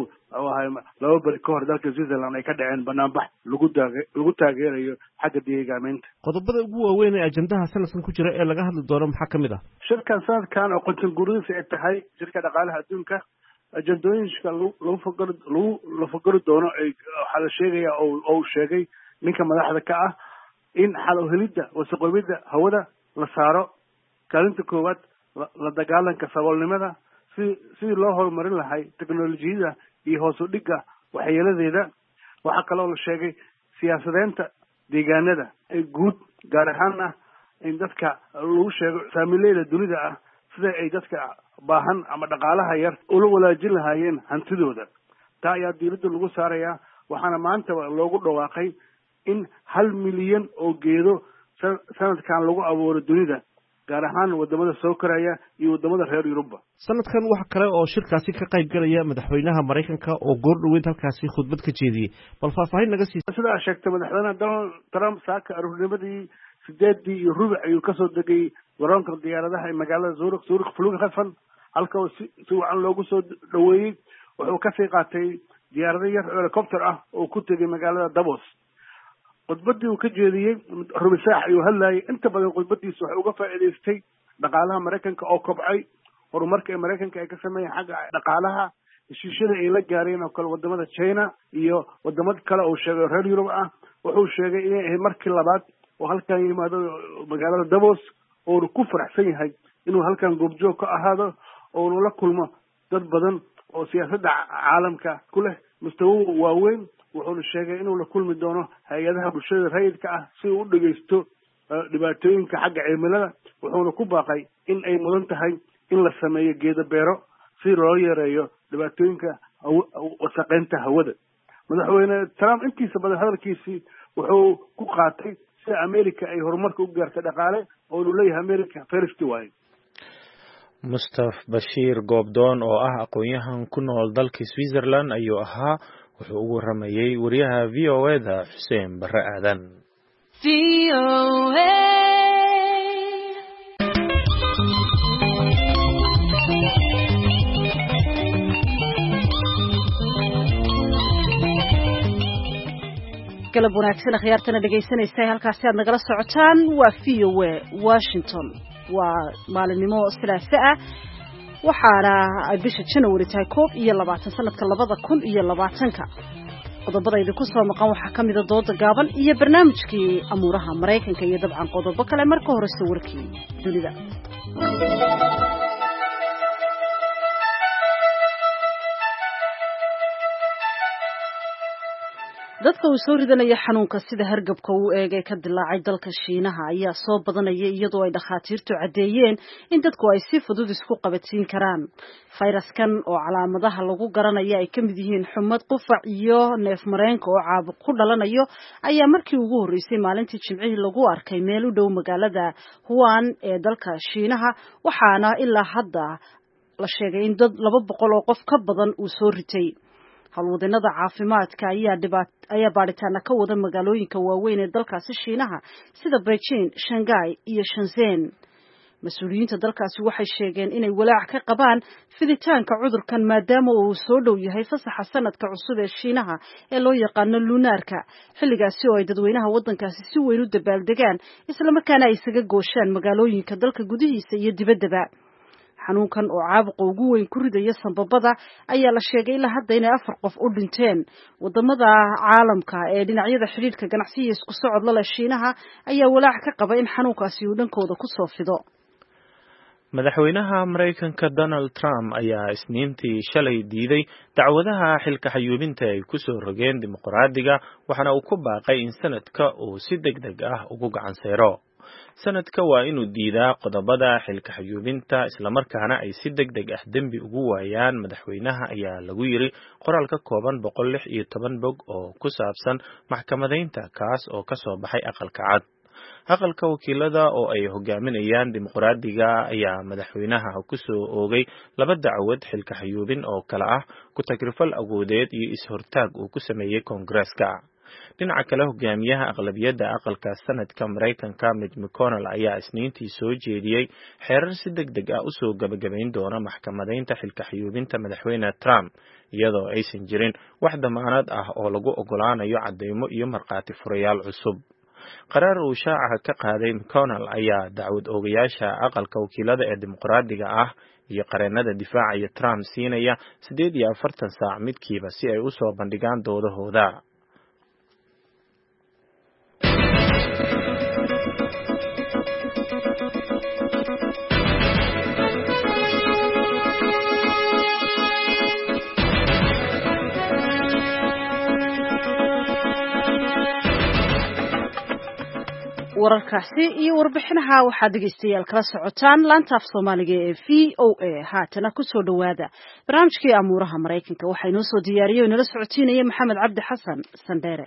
laba bari ka hor dalka Switzerland ay ka dhaceen banaanbax lagu lagu taageerayo xagga deegaamaynta. qodobada ugu waaweyn ee ajandaha sanadkan ku jira ee laga hadli doono maxaa ka mid ah? shirkan sanadkan oo qonton guuradiisa ay tahay shirka dhaqaalaha adduunka, ajandooyinka lagu fakaro lagu la fakaro doono ay waxaa la sheegaya oo uu sheegay ninka madaxda ka ah in xal u helidda wasaqoobidda hawada la saaro kaalinta koowaad, la dagaalanka saboolnimada, si sidii loo horumarin lahay teknolojiyada iyo hoos u dhigga waxyeeladeeda. waxaa kaloo la sheegay siyaasadeynta deegaanada ee guud, gaar ahaana in dadka lagu sheego saamileeda dunida ah sida ay dadka baahan ama dhaqaalaha yar ula walaajin lahaayeen hantidooda. taa ayaa diiradda lagu saarayaa, waxaana maanta loogu dhawaaqay in hal milyan oo geedo sanadkan lagu abuuro dunida, gaar ahaan wadamada soo koraya iyo wadamada reer Yurubba. sanadkan waxa kale oo shirkaasi ka qayb galaya madaxweynaha Mareykanka oo goor dhaweyd halkaasi khudbad ka jeediyey, bal faahfaahin naga sii. sida sheegtay madaxweynaha Donald Trump saaka aroornimadii sideedii iyo rubuc ayuu kasoo degay garoonka diyaaradaha ee magaalada Zurich Zurich Flughafen, halka uu si wacan loogu soo dhaweeyey. wuxuu ka sii qaatay diyaarado yar oo helicopter ah oo ku tegay magaalada Davos. khudbadii uu ka jeediyey rubuc saac ayuu hadlayay. inta badan khudbadiisa waxay uga faa'iidaystay dhaqaalaha Mareykanka oo kobcay, horumarka ee Mareykanka ay ka sameeyeen xagga dhaqaalaha, heshiisyada ay la gaareen oo kale wadamada China iyo wadamada kale oo sheegay reer Yurub ah. wuxuu sheegay inay ahayd markii labaad oo halkan yimaado magaalada Davos oo ku faraxsan yahay inuu halkan goobjoog ka ahaado oo la kulmo dad badan oo siyaasadda caalamka ku leh mustawa waaweyn. wuxuu sheegay inuu la kulmi doono hay'adaha bulshada rayidka ah si uu u dhageysto dhibaatooyinka xagga cimilada. wuxuuna ku baaqay in ay mudan tahay in la sameeyo geedo beero si loo yareeyo dhibaatooyinka wasaqeynta hawada. madaxweyne Trump intiisa badan hadalkiisii wuxuu ku qaatay sida America ay horumarka u gaartay dhaqaale oo uu leeyahay America first way. Mustaf Bashir Goobdoon oo ah aqoon-yahan ku nool dalka Switzerland ayuu ahaa wuxuu ugu waramayay wariyaha V O A da Xuseen Barre Aadan. V O A galab wanaagsan akhyaartana dhegaysanaysa halkaasi aad nagala socotaan waa V O A Washington. waa maalinimo Salaaso ah waxaana ay bisha January tahay koob iyo labaatan sanadka labada kun iyo labaatanka. qodobada idinku soo maqan waxaa ka mid ah dooda gaaban iyo barnaamijkii amuuraha Mareykanka iyo dabcan qodobo kale marka hore sawirkii dunida. dadka uu soo ridanaya xanuunka sida hargabka uu eegay ka dilaacay dalka Shiinaha ayaa soo badanaya iyadoo ay dhakhaatiirtu cadeeyeen in dadku ay si fudud isku qabatiin karaan. fayraskan oo calaamadaha lagu garanayo ay kamid yihiin xumad, qufac iyo neef mareenka oo caabuq ku dhalanayo ayaa markii ugu horeysay maalintii Jimcihii lagu arkay meel u dhow magaalada Wuhan ee dalka Shiinaha, waxaana ilaa hadda la sheegay in dad laba boqol oo qof ka badan uu soo ritay. halwadeennada caafimaadka ayaa dhibaat ayaa baaritaana ka wada magaalooyinka waaweyn ee dalkaasi Shiinaha sida Beijing, Shanghai iyo Shenzhen. mas-uuliyiinta dalkaasi waxay sheegeen inay walaac ka qabaan fiditaanka cudurkan maadaama uu soo dhow yahay fasaxa sanadka cusub ee Shiinaha ee loo yaqaano lunaarka, xilligaasi oo ay dadweynaha waddankaasi si weyn u dabaaldegaan isla markaana ay isaga gooshaan magaalooyinka dalka gudihiisa iyo dibaddaba. xanuunkan oo caabuqa ugu weyn ku ridaya sanbabada ayaa la sheegay ilaa hadda inay afar qof u dhinteen. wadamada caalamka ee dhinacyada xiriirka ganacsiga isku socod la leh Shiinaha ayaa walaac ka qaba in xanuunkaasi uu dhankooda ku soo fido. madaxweynaha Mareykanka Donald Trump ayaa isniintii shalay diiday dacwadaha xilka xayuubinta ay ku soo rogeen dimuqraadiga waxaana uu ku baaqay in sanadka uu si degdeg ah ugu gacan sayro. sanadka waa inuu diidaa qodobada xilka xayuubinta isla markaana ay si degdeg ah dembi ugu waayaan madaxweynaha ayaa lagu yiri qoraal ka kooban boqol lix iyo toban bog oo ku saabsan maxkamadeynta kaas oo ka soo baxay aqalka cad. aqalka wakiilada oo ay hogaaminayaan dimuqraadiga ayaa madaxweynaha ku soo oogay laba dacwad xilka xayuubin oo kala ah ku tagrifal awoodeed iyo is-hortaag uu ku sameeyay Koongareeska. dhinaca kale hogaamiyaha aqlabiyadda aqalka sanadka Mareykanka Mitch McConnell ayaa isniintii soo jeediyey xeerar si degdeg ah u soo gabagabayn doona maxkamadeynta xilka xayuubinta madaxweyne Trump iyadoo aysan jirin wax damaanad ah oo lagu ogolaanayo cadeymo iyo markhaati furayaal cusub. qaraar uu shaaca ka qaaday McConnell ayaa dacwad oogayaasha aqalka wakiilada ee dimuqraadiga ah iyo qareenada difaacaya Trump siinaya siddeed iyo afartan saac midkiiba si ay u soo bandhigaan doodahooda. wararkaasi iyo warbixinaha waxaad dhegeystayaal kala socotaan laanta af Soomaaliga ee V O A. haatana ku soo dhawaada barnaamijkii amuuraha Mareykanka waxaa inoo soo diyaariyay oo inala socotiinaya Maxamed Cabdi Xasan Sandheere.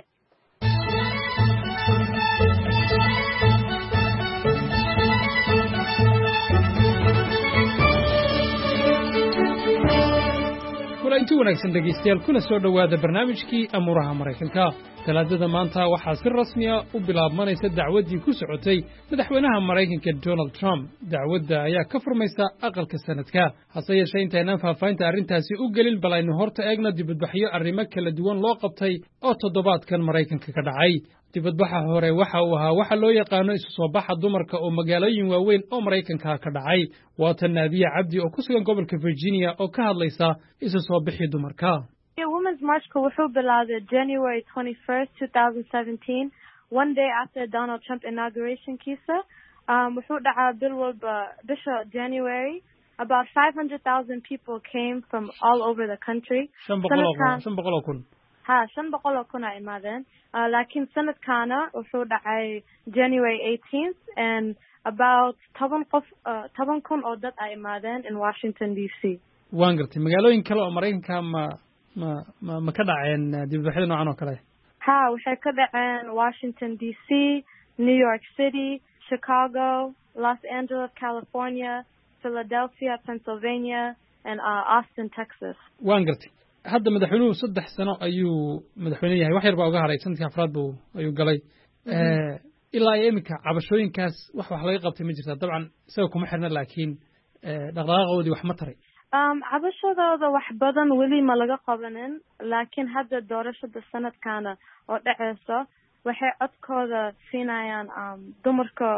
kulanti wanaagsan dhegeystayaal kuna soo dhawaada barnaamijkii amuuraha Mareykanka. talaadada maanta waxaa si rasmi ah u bilaabmanaysa dacwadii ku socotay madaxweynaha Mareykanka Donald Trump. dacwadda ayaa ka furmaysa aqalka sanadka. hase yeeshee intaynaan faahfaahinta arrintaasi u gelin bal aynu horta eegno dibadbaxyo arrimo kala duwan loo qabtay oo toddobaadkan Mareykanka ka dhacay. dibadbaxa hore waxa uu ahaa waxa loo yaqaano isu soo baxa dumarka oo magaalooyin waaweyn oo Mareykanka ka dhacay. waatan Naadiya Cabdi oo ku sugan gobolka Virginia oo ka hadlaysa isu soo bixi dumarka. Women's March wuxuu bilaabay January twenty-first, twenty seventeen one day after Donald Trump inauguration kiisa um wuxuu dhacaa bil walba bisha January about five hundred thousand people came from all over the country. shan boqol oo kun ha shan boqol oo kun ay imaadeen laakiin sanadkaana wuxuu dhacay January eighteenth and about toban qof toban kun oo dad ay imaadeen in Washington D C. waan gartay magaalooyin kale oo Mareykanka ma ma ma ka dhaceen dibadbaxyo noocan oo kale ha waxay ka dhaceen Washington D C, New York City, Chicago, Los Angeles, California, Philadelphia, Pennsylvania, and uh, Austin, Texas. waan gartay hadda madaxweynuhu saddex sano ayuu madaxweyne yahay wax yar baa uga haray sanadkii afraad buu ayuu galay ee ilaa imika cabashooyinkaas wax wax laga qabtay ma jirta dabcan isaga kuma xirna laakiin dhaqdhaqaaqoodii wax ma taray um cabashadooda wax badan weli ma laga qabanin laakiin hadda doorashada sanadkaana oo dhacayso waxay codkooda siinayaan um dumarka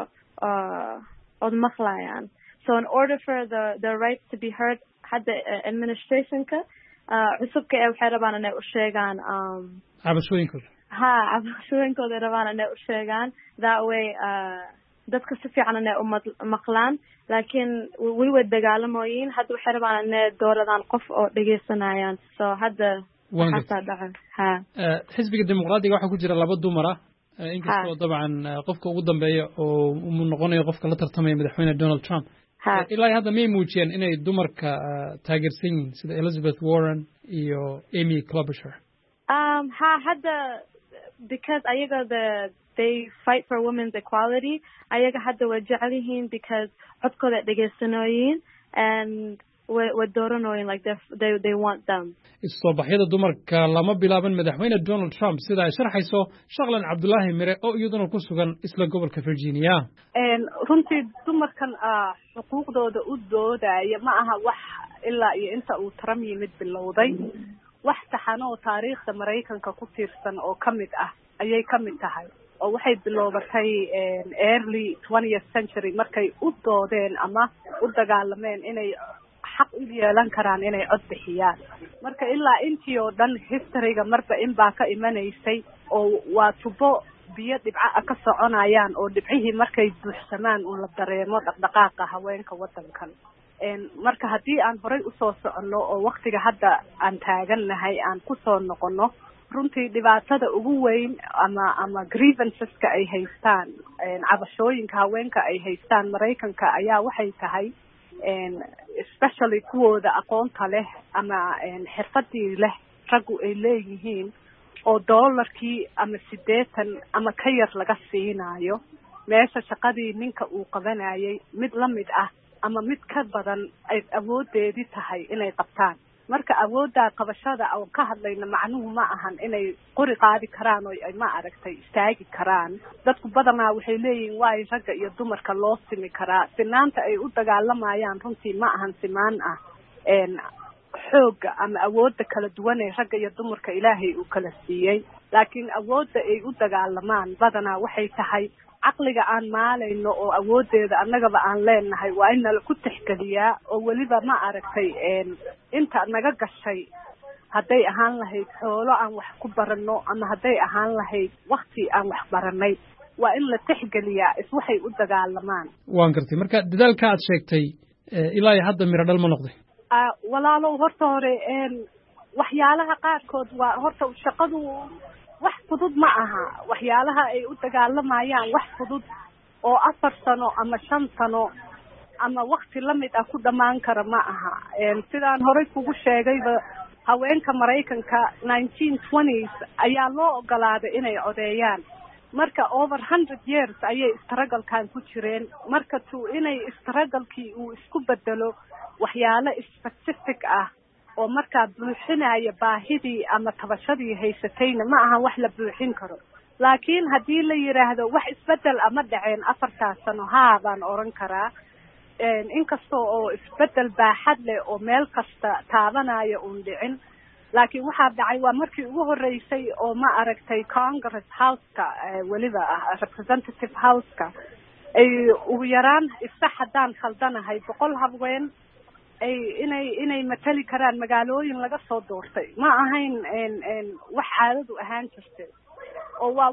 oo maqlayaan. So in order for the the rights to be heard hadda administrationka cusubka ee waxay rabaan inay u sheegaan um cabashooyinkooda ha cabashooyinkooda rabaan inay u sheegaan that way uh dadka si fiican inay u maqlaan laakiin weli way dagaalamoyin hadda waxay rabaan inay dooradaan qof oo dhageysanayaan. So hadda waxaa dhacay ha xisbiga dimuqraadiga waxa ku jira laba dumar ah inkastoo dabcan qofka ugu dambeeya oo uu noqonayo qofka la tartamaya madaxweyne Donald Trump ilaa hadda may muujiyeen inay dumarka taageersan yihiin sida Elizabeth Warren iyo Amy Klobuchar. Um, ha hadda because ayaga the they fight for women's equality. Ayaga hadda way jecel yihiin because codkooda dhageysanooyin and way dooranooyin like they they want them. Isoo baxyada dumarka lama bilaaban madaxweyne Donald Trump sida ay sharxayso Shaqlan Cabdullaahi Mire oo iyaduna ku sugan isla gobolka Virginia. een runtii dumarkan ah xuquuqdooda u doodaya ma aha wax ilaa iyo inta uu Trump yimid bilowday wax taxano oo taariikhda Mareykanka ku tiirsan oo kamid ah ayay kamid tahay oo waxay bilowday early twentieth century markay u doodeen ama u dagaalameen inay xaq u yeelan karaan inay cod bixiyaan marka ilaa intii oo dhan historyga marba in baa ka imanaysay oo waa tubo biyo dhibca ka soconayaan oo dhibcihii markay buuxsamaan uu la dareemo dhaqdhaqaaqa haweenka wadankan een marka hadii aan horay u soo socono oo waqtiga hadda aan taagannahay aan ku soo noqono runtii dhibaatada ugu weyn ama ama grievanceska ay haystaan een cabashooyinka haweenka ay haystaan Mareykanka ayaa waxay tahay een especially kuwooda aqoonta leh ama een xirfadii leh raggu ay leeyihiin oo doolarkii ama sideetan ama ka yar laga siinayo meesha shaqadii ninka uu qabanayay mid la mid ah ama mid ka badan ay awoodeedii tahay inay qabtaan marka awoodda qabashada oo ka hadlayna macnuhu ma ahan inay qori qaadi karaan oo ay ma aragtay istaagi karaan dadku badanaa waxay leeyihiin waay ragga iyo dumarka loo simi karaa sinaanta ay u dagaalamayaan runtii ma ahan simaan ah een xooga ama awoodda kala duwan ee ragga iyo dumarka Ilaahay uu kala siiyay laakiin awoodda ay u dagaalamaan badanaa waxay tahay caqliga aan maalayno oo awoodeeda annagaba aan leenahay waa in la ku tixgeliyaa oo waliba ma aragtay een inta naga gashay hadday ahaan lahayd xoolo aan wax ku baranno ama hadday ahaan lahayd waqti aan wax baranay waa in la tixgeliyaa is waxay u dagaalamaan waan gartay marka dadaalka aad sheegtay ilaa hadda miro dhal ma noqday ah walaalo horta hore een waxyaalaha qaarkood waa horta shaqadu wax fudud ma aha waxyaalaha ay u dagaalamayaan wax fudud oo afar sano ama shan sano ama waqti la mid ah ku dhamaan kara ma aha een sidaan hore kugu sheegayba haweenka Mareykanka nineteen twenties ayaa loo ogolaaday inay codeeyaan marka over one hundred years ayay struggle-kan ku jireen marka tuu inay struggle-kii uu isku bedelo waxyaalo specific ah oo markaa buuxinaya baahidii ama tabashadii haysatayna ma aha wax la buuxin karo laakiin haddii la yiraahdo wax isbedel ama dhaceen afartaa sano haa baan oran karaa een inkastoo oo isbedel baaxad leh oo meel kasta taabanaya uun dhicin laakiin waxaa dhacay waa markii ugu horeysay oo ma aragtay Congress House-ka waliba ah Representative House-ka ay ugu yaraan isax haddaan khaldanahay boqol haween ay inay inay matali karaan magaalooyin laga soo doortay ma ahayn een een wax caadadu ahaan jirtay oo waa wax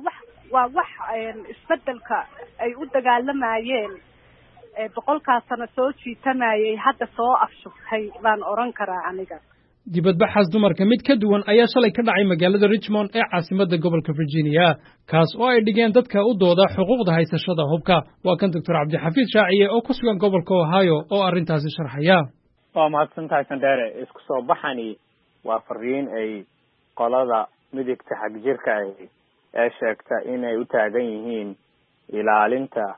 waa wax isbedelka ay u dagaalamayeen boqolkaas sano soo jiitamayay hadda soo afshugtay baan oran karaa aniga. dibadbaxaas dumarka mid ka duwan ayaa shalay ka dhacay magaalada Richmond ee caasimadda gobolka Virginia kaas oo ay dhigeen dadka u dooda xuquuqda haysashada hubka. waa kan Doctor Cabdixafiid Shaaciye oo ku sugan gobolka Ohio oo arrintaasi sharxaya. waa mahadsantahay Sandere. isku soo baxani waa fariin ay qolada midigta xag jirka ah ee sheegta inay u taagan yihiin ilaalinta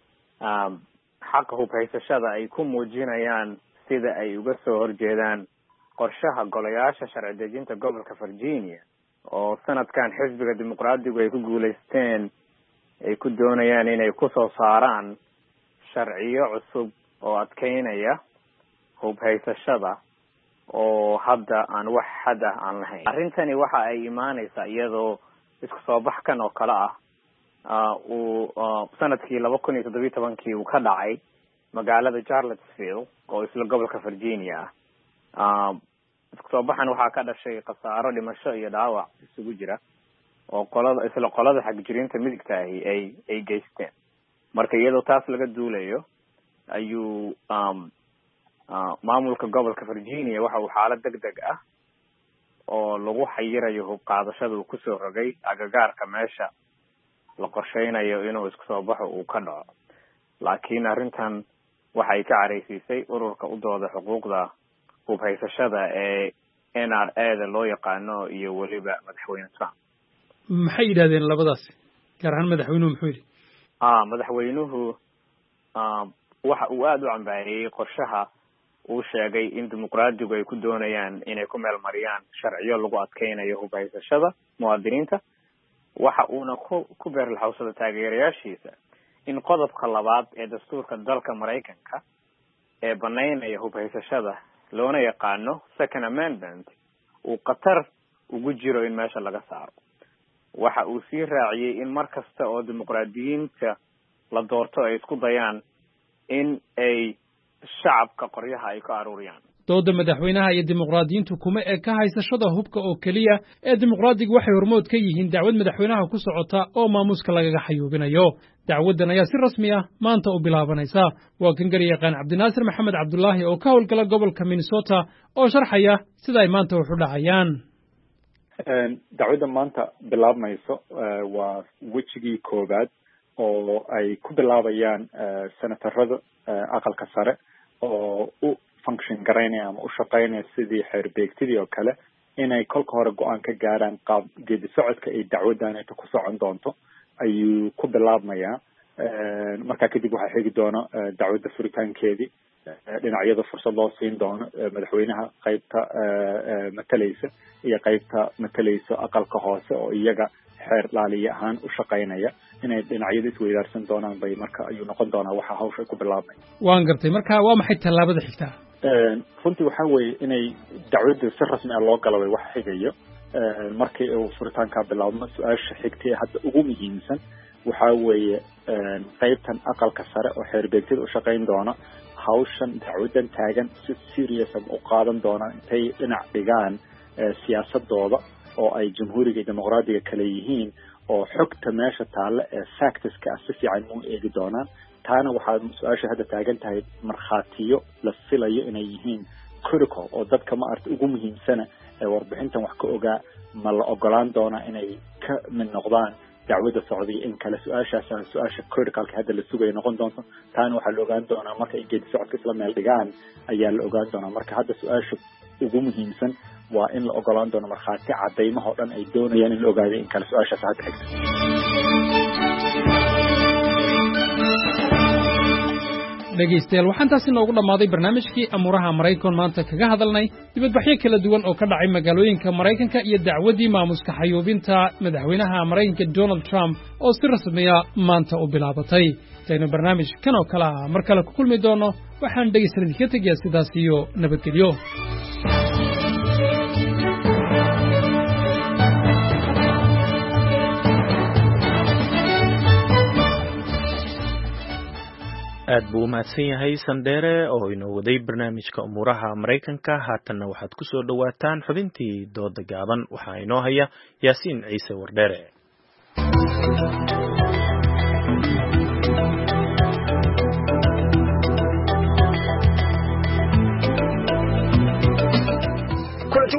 xaqa hub haysashada ay ku muujinayaan sida ay uga soo horjeedaan qorshaha golayaasha sharci dejinta gobolka Virginia oo sanadkan xisbiga dimuqraadigu ay ku guuleysteen ay ku doonayaan inay ku soo saaraan sharciyo cusub oo adkeynaya hub haysashada oo hadda aan wax xad ah aan lahayn. arrintani waxa ay imaanaysaa iyadoo isku soo baxkan oo kale ah uu sanadkii laba kun iyo toddobiyo tobankii uu ka dhacay magaalada Charlottesville oo isla gobolka Virginia ah. isku soo baxan waxaa ka dhashay khasaaro dhimasho iyo dhaawac isugu jira oo qolada isla qolada xag jirinta midigta ahi ay ay geysteen. marka iyadoo taas laga duulayo ayuu maamulka gobolka Virginia waxa uu xaalad degdeg ah oo lagu xayirayo hub qaadashada uu kusoo rogay agagaarka meesha la qorsheynayo inuu isku soo baxo uu ka dhaco. laakiin arrintan waxay ka careysiisay ururka u dooda xuquuqda hub haysashada ee N R A-da loo yaqaano iyo weliba madaxweyne Trump. maxay yidhahdeen labadaasi gaar ahaan madaxweynuhu muxuu yidhi? ah madaxweynuhu waxa uu aada u cambaariyey qorshaha uu sheegay in dimuqraadigu ay ku doonayaan inay ku meel mariyaan sharciyo lagu adkeynayo hub haysashada muwaadiniinta. waxa uuna ku ku beerlaxawsada taageerayaashiisa in qodobka labaad ee dastuurka dalka Mareykanka ee banaynaya hub haysashada loona yaqaano second amendment uu qatar ugu jiro in meesha laga saaro. waxa uu sii raaciyey in mar kasta oo dimuqraadiyiinta la doorto ay isku dayaan in ay shacabka qoryaha ay ka aruuriyaan. dooda madaxweynaha iyo dimuqraadiyiintu kuma ee ka haysashada hubka oo keliya ee dimuqraadigu waxay hormood ka yihiin dacwad madaxweynaha ku socota oo maamuuska lagaga xayuubinayo. dacwadan ayaa si rasmi ah maanta u bilaabanaysa. waa kan garyaqaan Cabdinaasir Maxamed Cabdullaahi oo ka howlgala gobolka Minnesota oo sharxaya sida ay maanta wax u dhacayaan. dacwadda maanta bilaabmayso waa wejigii koowaad oo ay ku bilaabayaan senatarada aqalka sare oo u function garaynaya ama u shaqaynaya sidii xeer beegtidii oo kale inay kolka hore go-aan ka gaaraan qaab geedi socodka ay dacwaddan inta ku socon doonto ayuu ku bilaabmayaa. markaa kadib waxaa xigi doono dacwadda furitaankeedii dhinacyada fursad loo siin doono madaxweynaha qaybta matalaysa iyo qaybta matalaysa aqalka hoose oo iyaga xeer laaliye ahaan u shaqaynaya inay dhinacyada isweydaarsan doonaan bay marka ayuu noqon doonaa waxa hawsha ku bilaabmay. waan gartay. marka waa maxay tallaabada xigta? runtii waxaa weeye inay dacwadda si rasmi ah loo galabay wax xigayo markii uu furitaankaa bilaabmo. su-aasha xigta ee hadda ugu muhiimsan waxaa weeye qaybtan aqalka sare oo xeer beegtida u shaqayn doona hawshan dacwaddan taagan si serious u qaadan doonaan intay dhinac dhigaan siyaasadooda oo ay jamhuuriga iyo dimuqraadiga kale yihiin oo xogta meesha taalla ee factorska ah si fiican u eegi doonaan. taana waxaa su-aasha hadda taagan tahay markhaatiyo la filayo inay yihiin critical oo dadka ma arta ugu muhiimsana ee warbixintan wax ka ogaa ma la ogolaan doonaa inay ka mid noqdaan dacwadda socday in kale. su-aashaas su-aasha criticalka hadda la sugaya noqon doonto. taana waxaa la ogaan doonaa marka ay geedi socodka isla meel dhigaan ayaa la ogaan doonaa. marka hadda su-aasha ugu muhiimsan waa in la ogolaan doono markhaati cadaymaha oo dhan ay doonayaan in la ogaado in kale. su-aashaas hadda xigta. dhegaystayaal waxaan taasi noogu dhammaaday barnaamijkii amuuraha Maraykan maanta kaga hadalnay dibadbaxyo kala duwan oo ka dhacay magaalooyinka Maraykanka iyo dacwadii maamuska xayuubinta madaxweynaha Maraykanka Donald Trump oo si rasmi ah maanta u bilaabatay. tayna barnaamij kan oo kala mar kale ku kulmi doono waxaan dhegaystayaal idinka tegayaa sidaas iyo nabadgelyo. aad buu u mahadsan yahay Sandere oo inoo waday barnaamijka umuuraha Maraykanka. haatanna waxaad ku soo dhawaataan xubintii dooda gaaban waxaa inoo haya Yaasiin Ciise Wardheere.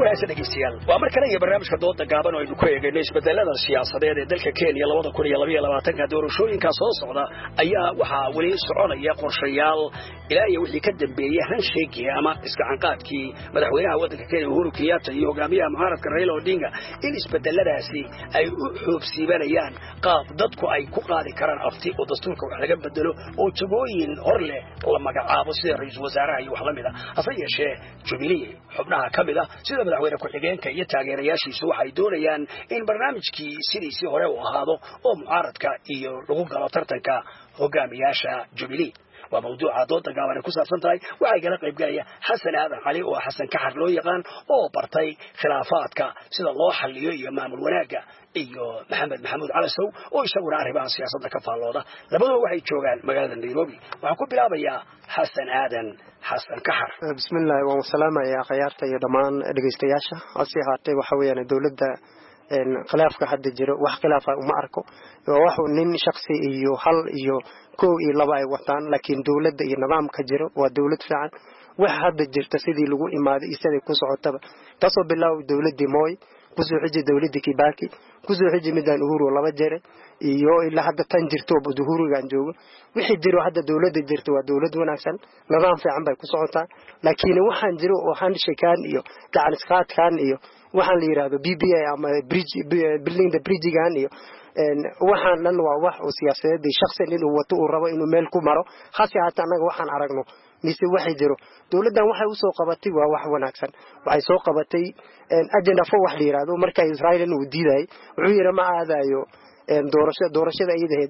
wanaagsan dhegeystayaal waa mar kale iyo barnaamijka dooda gaaban oo aynu ku eegayno isbedelada siyaasadeed ee dalka Kenya labada kun iyo laba iyo labaatan doorashooyinka soo socda ayaa waxa wali soconaya qorshayaal ilaa iyo wixii ka dambeeyay handshake ama isgacanqaadkii madaxweynaha waddanka Kenya Uhuru Kenyatta iyo hogaamiyaha mucaaradka Raila Odinga in isbedeladaasi ay u xoogsiibanayaan qaab dadku ay ku qaadi karaan afti oo dastuurka wax laga bedelo oo jagooyin hor leh la magacaabo sida ra'iisul wasaaraha iyo wax la mid ah hase yeeshee Jubilee xubnaha kamida sida madaxweyne ku-xigeenka iyo taageerayaashiisu waxay doonayaan in barnaamijkii sidiisii hore u ahaado oo mucaaradka iyo lagu galo tartanka hogaamiyaasha Jubilee waa mawduuca dooda gaaban ku saabsan tahay waxay kala qayb galaya Xasan Aadan Cali oo Xasan Kaxar loo yaqaan oo bartay khilaafaadka sida loo xalliyo iyo maamul wanaaga iyo Maxamed Maxamuud Calasow oo isaguna arrimaha siyaasadda ka faallooda labadaba waxay joogaan magaalada Nairobi waxaan ku bilaabayaa Xasan Aadan Xasan Kaxar bismillaah wa salaamaya khiyaarta iyo dhamaan dhageystayaasha asi haatay waxa weeyaan dawladda in khilaafka hadda jiro wax khilaaf ah uma arko wax nin shakhsi iyo hal iyo koow iyo laba ay wataan laakiin dawladda iyo nidaamka jiro waa dawlad fiican wax hadda jirta sidii lagu imaaday isagay ku socotaba taasoo bilaaw dawladii Moi kusoo xiji dawladii Kibaki kusoo xiji midaan Uhuru laba jeer iyo ilaa hadda tan jirto Uhuru-gaan joogo wixii jiro hadda dawladda jirto waa dawlad wanaagsan nidaam fiican bay ku socotaa laakiin waxaan jiro oo handshake iyo gacan iyo waxaan la yiraahdo B B A ama bridge building the bridge gaan iyo waxaan lan waa wax oo siyaasadeed shakhsi inuu wato uu rabo inuu meel ku maro khasi hata anaga waxaan aragno mise waxay jiro dawladdan waxay u soo qabatay waa wax wanaagsan waxay soo qabatay agenda for wax la yiraahdo marka Israel uu diiday wuxuu yiri ma aadayo doorashada doorashada aydaheed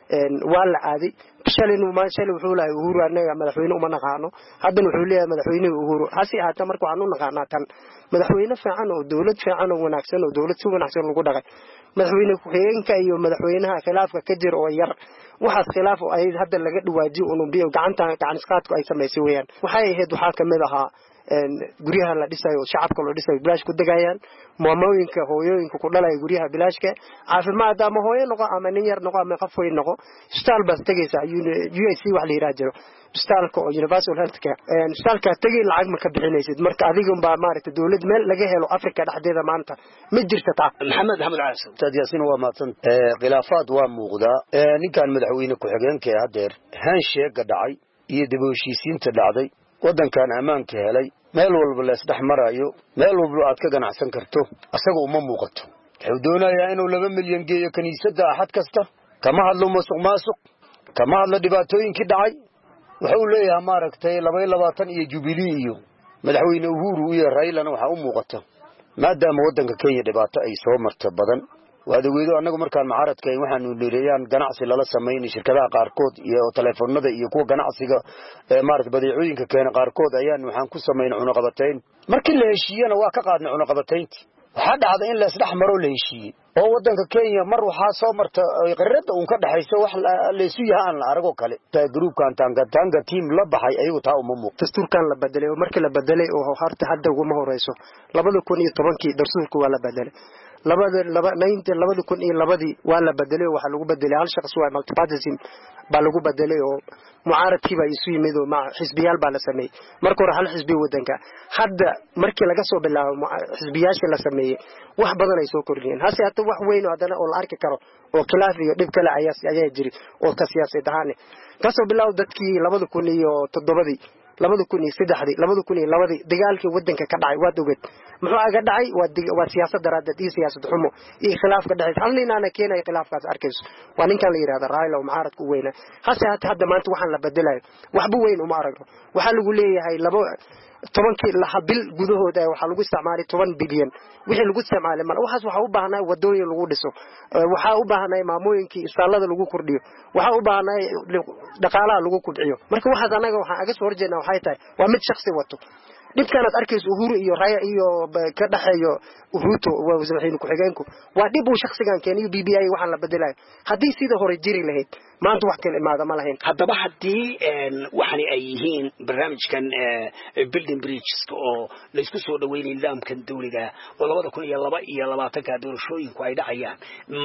waa la aaday shalay inuu ma shalay wuxuu lahay Uhuru anaga madaxweyne uma naqaano haddana wuxuu leeyahay madaxweyne Uhuru hasi hata marka waxaan u naqaanaa tan madaxweyne fiican oo dawlad fiican oo wanaagsan oo dawlad si wanaagsan lagu dhaqay madaxweyne ku-xigeenka iyo madaxweynaha khilaafka ka jir oo yar waxaas khilaaf oo ay hadda laga dhawaajiyo inuu biyo gacanta gacan isqaadku ay sameysay weeyaan waxay ahayd waxa kamid ahaa guryaha la dhisayo shacabka loo dhisayo bilaash ku dagayaan maamooyinka hooyooyinka ku dhalay guryaha bilaashka caafimaad ama hooyo noqo ama nin yar noqo ama qof weyn noqo isbitaal bas tagaysa U I C wax la yiraahdo isbitaalka oo Universal Health Care ee isbitaalka tagay lacag ma ka bixinaysid marka adiga baa maaragtay dawlad meel laga helo Afrika dhexdeeda maanta ma jirto taa Maxamed Maxamuud Calasow taadiyasin waa maadsan ee khilaafaad waa muuqda ee ninkan madaxweyne ku-xigeenka ee hadeer handshake dhacay iyo dib u heshiisiinta dhacday waddankan amaanka helay meel walba la isdhex marayo meel walba aad ka ganacsan karto asaga uma muuqato wuxuu doonayaa inuu laba milyan geeyo kaniisadda axad kasta kama hadlo musuq maasuq kama hadlo dhibaatooyinkii dhacay wuxuu leeyahay maaragtay laba iyo labaatan iyo Jubilee iyo madaxweyne Uhuru iyo Raila waxa u muuqato maadaama waddanka Kenya dhibaato ay soo marto badan waadaweedo anagu markaan mucaaradka ay waxaanu leeyahay ganacsi lala sameeyay shirkadaha qaarkood iyo telefoonada iyo kuwa ganacsiga ee maarad badeecooyinka keena qaarkood ayaan waxaan ku sameeynay cunaqabatayn markii la heshiiyana waa ka qaadnay cunaqabataynti waxa dhacday in la isdhex maro la heshiiyay oo waddanka Kenya mar waxa soo marta qirrada uu ka dhaxayso wax la isu yahaan la arago kale ta groupkan tanga tanga team la baxay ayagu taa uma muuqdo dastuurkan la bedelay oo markii la bedelay oo harta hadda ugu ma horeyso laba kun iyo toban-kii dastuurku waa la bedelay labada laba ninety labada kun iyo labadii waa la bedelay waxa lagu bedelay hal shakhsi waa multipartyism baa lagu bedelay oo mucaaradkii baa isu yimid oo xisbiyaal baa la sameeyay marka hore hal xisbi wadanka hadda markii laga soo bilaabo xisbiyaasha la sameeyay wax badan ay soo kordhiyeen hase hata wax weyn oo hadana oo la arki karo oo khilaaf iyo dhib kale ayaa ayaa jiri oo ka siyaasad ahaan ka soo bilaabo dadkii labada kun iyo toddobadii labada kun iyo saddexdii labada kun iyo labadii dagaalkii wadanka ka dhacay waad ogeed muxuu aga dhacay waa siyaasad daraadad iyo siyaasad xumo iyo khilaaf ka dhacay hal nin aan keenay khilaafkaas arkayso waa ninkan la yiraahdo Raila oo mucaaradku weyn hase hata hadda maanta waxaan la bedelayo waxba weyn uma aragno waxa lagu leeyahay laba tobankii la bil gudahooda waxa lagu isticmaalay toban bilyan wixii lagu isticmaalay mal waxaas waxa u baahnaa wadooyin lagu dhiso waxa u baahnaa maamooyinkii isbitaalada lagu kordhiyo waxa u baahnaa dhaqaalaha lagu kobciyo marka waxaas anaga waxa aga soo horjeednaa waxay tahay waa mid shakhsi wato dhibkan aad arkayso Uhuru iyo Raila iyo ka dhaxeeyo Ruto waa madaxweyne ku-xigeenku waa dhib uu shakhsigan keenay B B A waxaan la bedelayo hadii sida hore jiri lahayd maanta wax kale imaada ma lahayn haddaba hadii waxani ay yihiin barnaamijkan building bridges oo la isku soo dhaweeyay nidaamkan dawliga oo laba kun iyo laba iyo labaatan ka doorashooyinku ay dhacayaan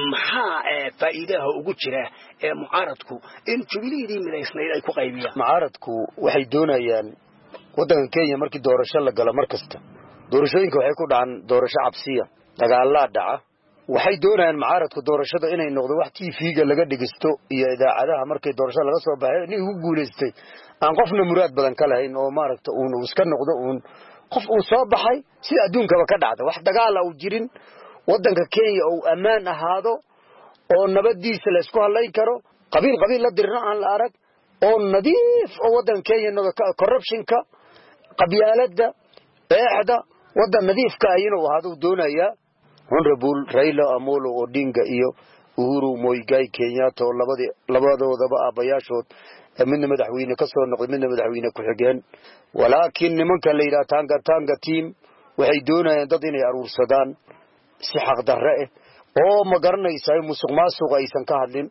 maxaa faa'iidaha ugu jira ee mucaaradku in Jubilee midaysnayd ay ku qaybiyaan mucaaradku waxay doonayaan waddanka Kenya markii doorasho la galo markasta doorashooyinka waxay ku dhacaan doorasho cabsiya dagaalaa dhaca waxay doonayaan mucaaradku doorashada inay noqdo wax T V-ga laga dhigisto iyo idaacadaha markay doorashada laga soo baxay nin ugu guuleystay aan qofna muraad badan ka lahayn oo maaragta uu iska noqdo uu qof uu soo baxay si adduunkaba ka dhacda wax dagaal ah u jirin wadanka Kenya oo amaan ahaado oo nabadiisa la isku halayn karo qabiil qabiil la dirna aan la arag oo nadiif oo wadanka Kenya corruption-ka qabyaalada eexda wadan nadiifka ayina uu ahaado doonaya Honorable Raila Amolo Odinga iyo Uhuru Muigai Kenyatta oo labadii labadoodaba aabayaashood midna madaxweyne ka soo noqday midna madaxweyne ku xigeen walaakiin nimanka la yiraahdo tanga tanga team waxay doonayaan dad inay aruursadaan si xaq darre ah oo ma garanaysaa musuqmaasuq aysan ka hadlin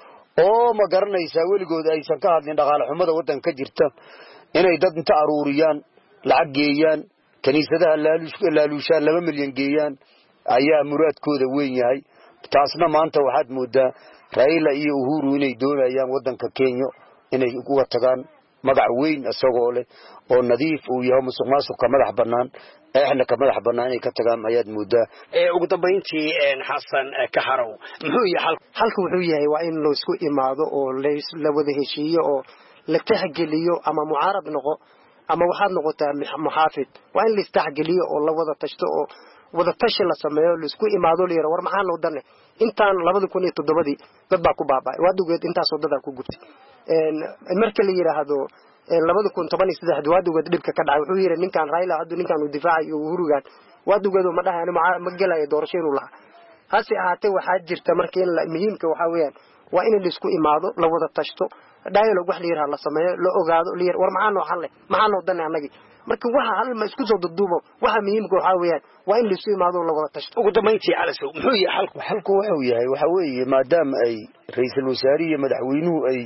oo ma garanaysaa weligood aysan ka hadlin dhaqaale xumada wadanka ka jirta inay dad inta aruuriyaan lacag geeyaan kaniisadaha laaluushaan laba milyan geeyaan ayaa muraadkooda weyn yahay taasna maanta waxaad moodaa Raila iyo Uhuru inay doonayaan wadanka Kenya inay ugu tagaan magac weyn asagoo leh oo nadiif uu yahay musuqmaasuqa madax banaan eexna ka madax banaan inay ka tagaan ayaad moodaa ee ugu dambeyntii een Xasan Kaharow muxuu yahay halka wuxuu yahay waa in loo isku imaado oo la wada heshiiyo oo la taxgeliyo ama mucaarad noqo ama waxaad noqotaa muxaafid waa in la istaxgeliyo oo la wada tashto oo wada tashi la sameeyo la isku imaado leeyahay war maxaan loo danay intaan laba kun iyo toddoba dad baa ku baabay waadugeed intaas wadada ku gubtay een marka la yiraahdo laba kun iyo toban iyo saddex waadugeed dhibka ka dhacay wuxuu yiri ninkan Raila haddu ninkan uu difaacayo Uhurugan waadugeed ma dhahay ma galayo doorasho inuu lahaa hasi ahaatee waxaa jirta markii muhiimka waxa weeyaan waa in la isku imaado la wada tashto dialogue wax la yiraahdo la sameeyo la ogaado leeyahay war maxaan noo xal leh maxaan noo danay anagi marka waxa hal ma isku soo duduubo waxa muhiimka waxa weeyaan waa in la isku imaado la wada tashto ugu dambeyntii Calasow muxuu yahay halku halku wuxuu yahay waxa weeye maadaama ay ra'iisul wasaariye madaxweynuhu ay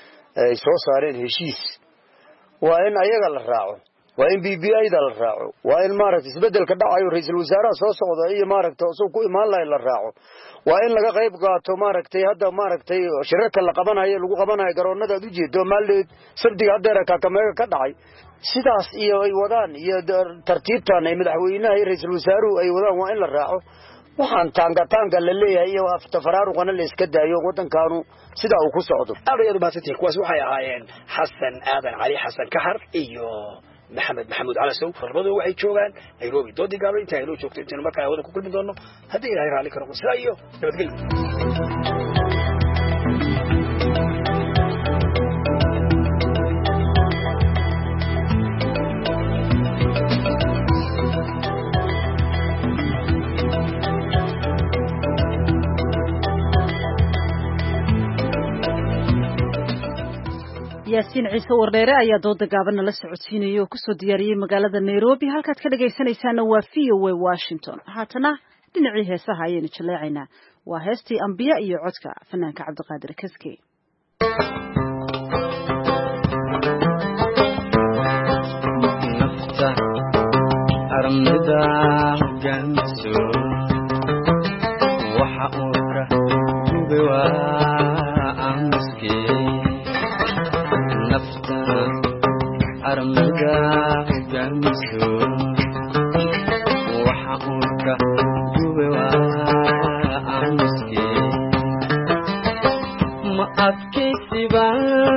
ay soo saareen heshiis waa in ayaga la raaco waa in B B I-da la raaco waa in maaragtay isbedelka dhacayo ra'iisul wasaaraha soo socda iyo maaragtay soo ku imaan lahayn la raaco waa in laga qayb qaato maaragtay hadda maaragtay shirarka la qabanayo lagu qabanayo garoonada u jeedo maalin sabtiga hadda ka kameega ka dhacay sidaas iyo ay wadaan iyo tartiibtan ay madaxweynaha iyo ra'iisul wasaaruhu ay wadaan waa in la raaco waxaan tanga tanga la leeyahay iyo afta faraaruqana la iska daayo wadankaanu sida uu ku socdo aadayadu baasatay kuwaas waxay ahaayeen Xasan Aadan Cali Xasan Kahar iyo Maxamed Maxamuud Calasow farbadu waxay joogaan Nairobi doodi gaalo inta ay loo joogto inta markaa wada ku kulmi doono hadii ilaahay raali karo qosaayo nabadgelyo yaasiin ciise wardheere ayaa dooda gaaban nala socodsiinayay oo kusoo diyaariyey magaalada Nairobi halkaad ka dhagaysanaysaana waa V O A Washington haatana dhinacii heesaha ayaynu jaleecaynaa waa heestii Ambiya iyo codka fanaanka Cabdiqaadir Kaske nafta armida ganso waxa uu ka dubewa amski nafta armida ganso waxa uu ka dubewa amski ma adkaysiba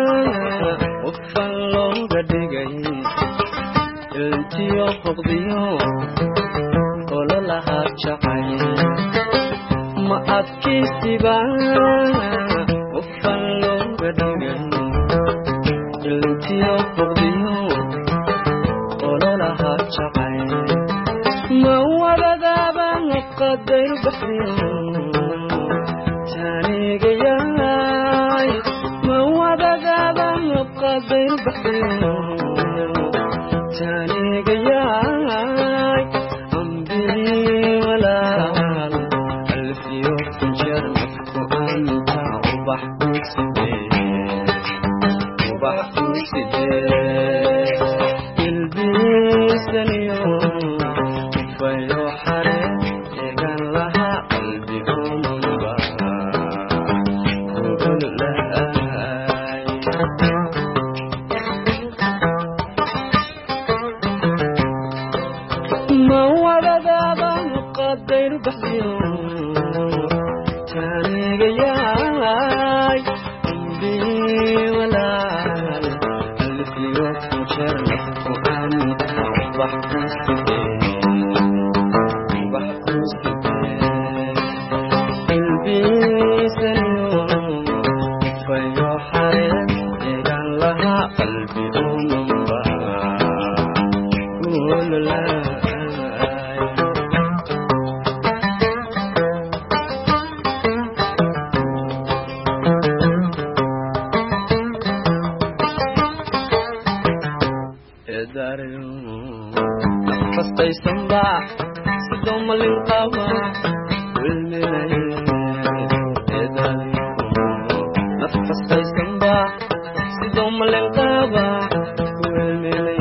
ufan looga dhigay iltiyo hubdiyo ololaha jacay ma adkaysiba ufan looga dhigay iltiyo hubdiyo ololaha jacay ma wadadaaba qadayr baxriyo tanigayay ma wadadaaba qadayr baxriyo tanigayay ambi wala alf يوم جرب وأنت وبحبوس وبحبوس البسني يوم فيو حرم يقال لها قلبي أمبا وقل لها ما samba sidoo malin qaba wilminay eedaliyo nafastay samba sidoo malin qaba wilminay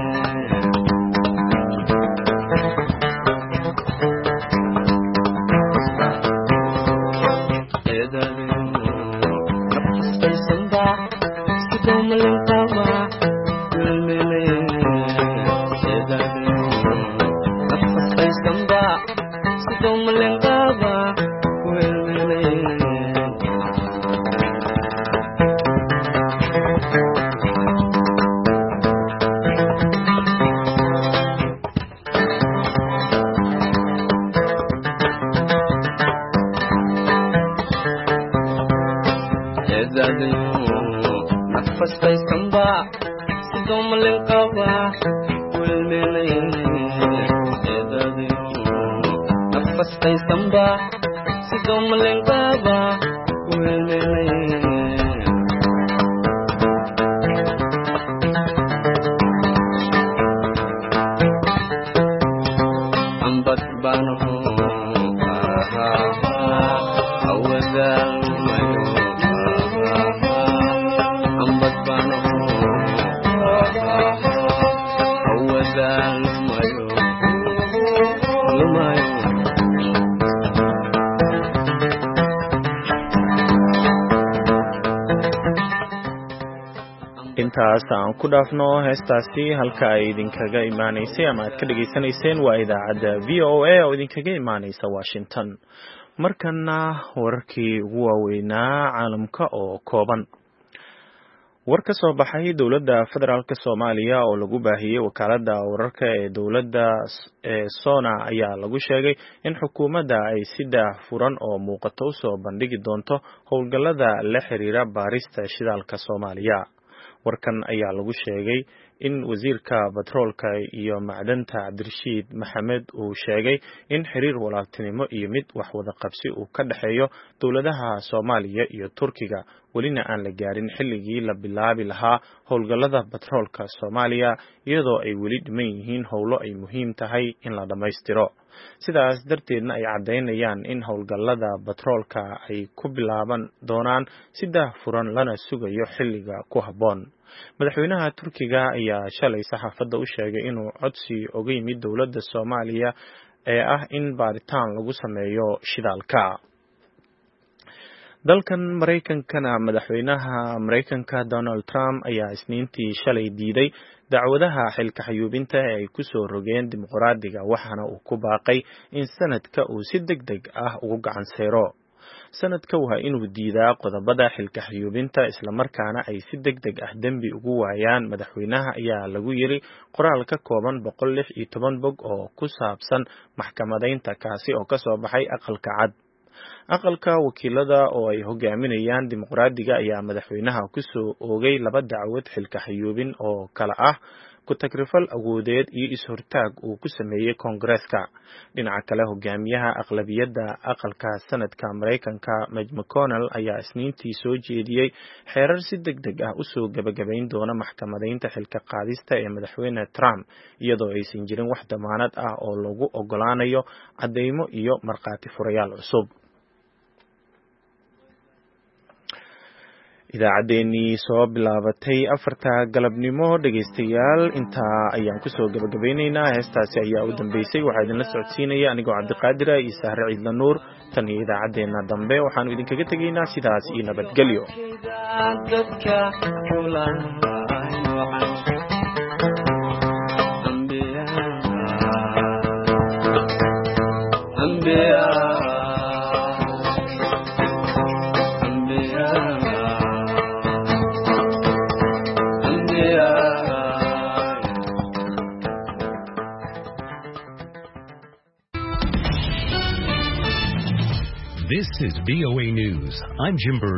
eedaliyo nafastay samba sidoo malin qaba wilminay samba sidoo malin qaba wilminay eedaliyo nafastay samba sidoo malin qaba wilminay nafastay samba sidoo malin qaba wilminay ambad banaho awadal mayo ambad banaho awadal mayo lumayo intaas aan ku dhaafno heestaasi halka ay idinkaga imaanaysay ama aad ka dhegaysanayseen waa idaacadda v o a oo idinkaga imaanaysa washington. markana wararkii ugu waaweynaa caalamka oo kooban. war ka soo baxay dowladda federaalk soomaaliya oo lagu baahiyey wakaaladda wararka ee dowladda ee sona ayaa lagu sheegay in xukuumadda ay si daahfuran oo muuqato usoo bandhigi doonto howlgallada la xiriira baarista shidaalka Soomaaliya. warkan ayaa lagu sheegay in wasiirka batroolka iyo macdanta Cabdirashiid Maxamed uu sheegay in xiriir walaaltinimo iyo mid wax wada qabsi uu ka dhaxeeyo dowladaha Soomaaliya iyo Turkiga welina aan la gaarin xilligii la bilaabi lahaa howlgallada batroolka Soomaaliya iyadoo ay weli dhiman yihiin howlo ay muhiim tahay in la dhameystiro. sidaas darteedna ay cadeynayaan in howlgallada batroolka ay ku bilaaban doonaan si daahfuran lana sugayo xilliga ku habboon. madaxweynaha Turkiga ayaa shalay saxaafadda u sheegay inuu codsi uga yimid dowladda Soomaaliya ee ah in baaritaan lagu sameeyo shidaalka. dalkan Mareykankana madaxweynaha Mareykanka Donald Trump ayaa isniintii shalay diiday dacwadaha xilka xayuubinta ee ay ku soo rogeen dimuqraadiga waxaana uu ku baaqay in sanadka uu si degdeg ah ugu gacan seero. sanadka waa inuu diidaa qodobada xilka xayuubinta isla markaana ay si degdeg ah dambi ugu waayaan madaxweynaha ayaa lagu yiri qoraal ka kooban boqol lix iyo toban bog oo ku saabsan maxkamadeynta kaasi oo ka soo baxay aqalka cad. aqalka wakiilada oo ay hogaaminayaan dimuqraadiga ayaa madaxweynaha ku soo oogay laba dacwad xilka xayuubin oo kala ah ku tagrifal awoodeed iyo is-hortaag uu ku sameeyey Koongareeska. dhinaca kale hogaamiyaha aqlabiyadda aqalka sanadka Mareykanka Mitch McConnell ayaa isniintii soo jeediyey xeerar si degdeg ah u soo gabagabayn doona maxkamadeynta xilka qaadista ee madaxweyne Trump iyadoo aysan jirin wax damaanad ah oo lagu ogolaanayo cadeymo iyo markhaati furayaal cusub. idaacaddeenii soo bilaabatay afarta galabnimo dhegaystayaal intaa ayaan kusoo gabagabeynaynaa. heestaasi ayaa u dambeysay waxaa idinla socodsiinaya anigoo cabdiqaadira iyo sahre ciidla nuur. tan iyo idaacaddeenna dambe waxaanu idinkaga tegaynaa sidaas iyo nabadgelyo. This is V O A News. I'm Jim Burr.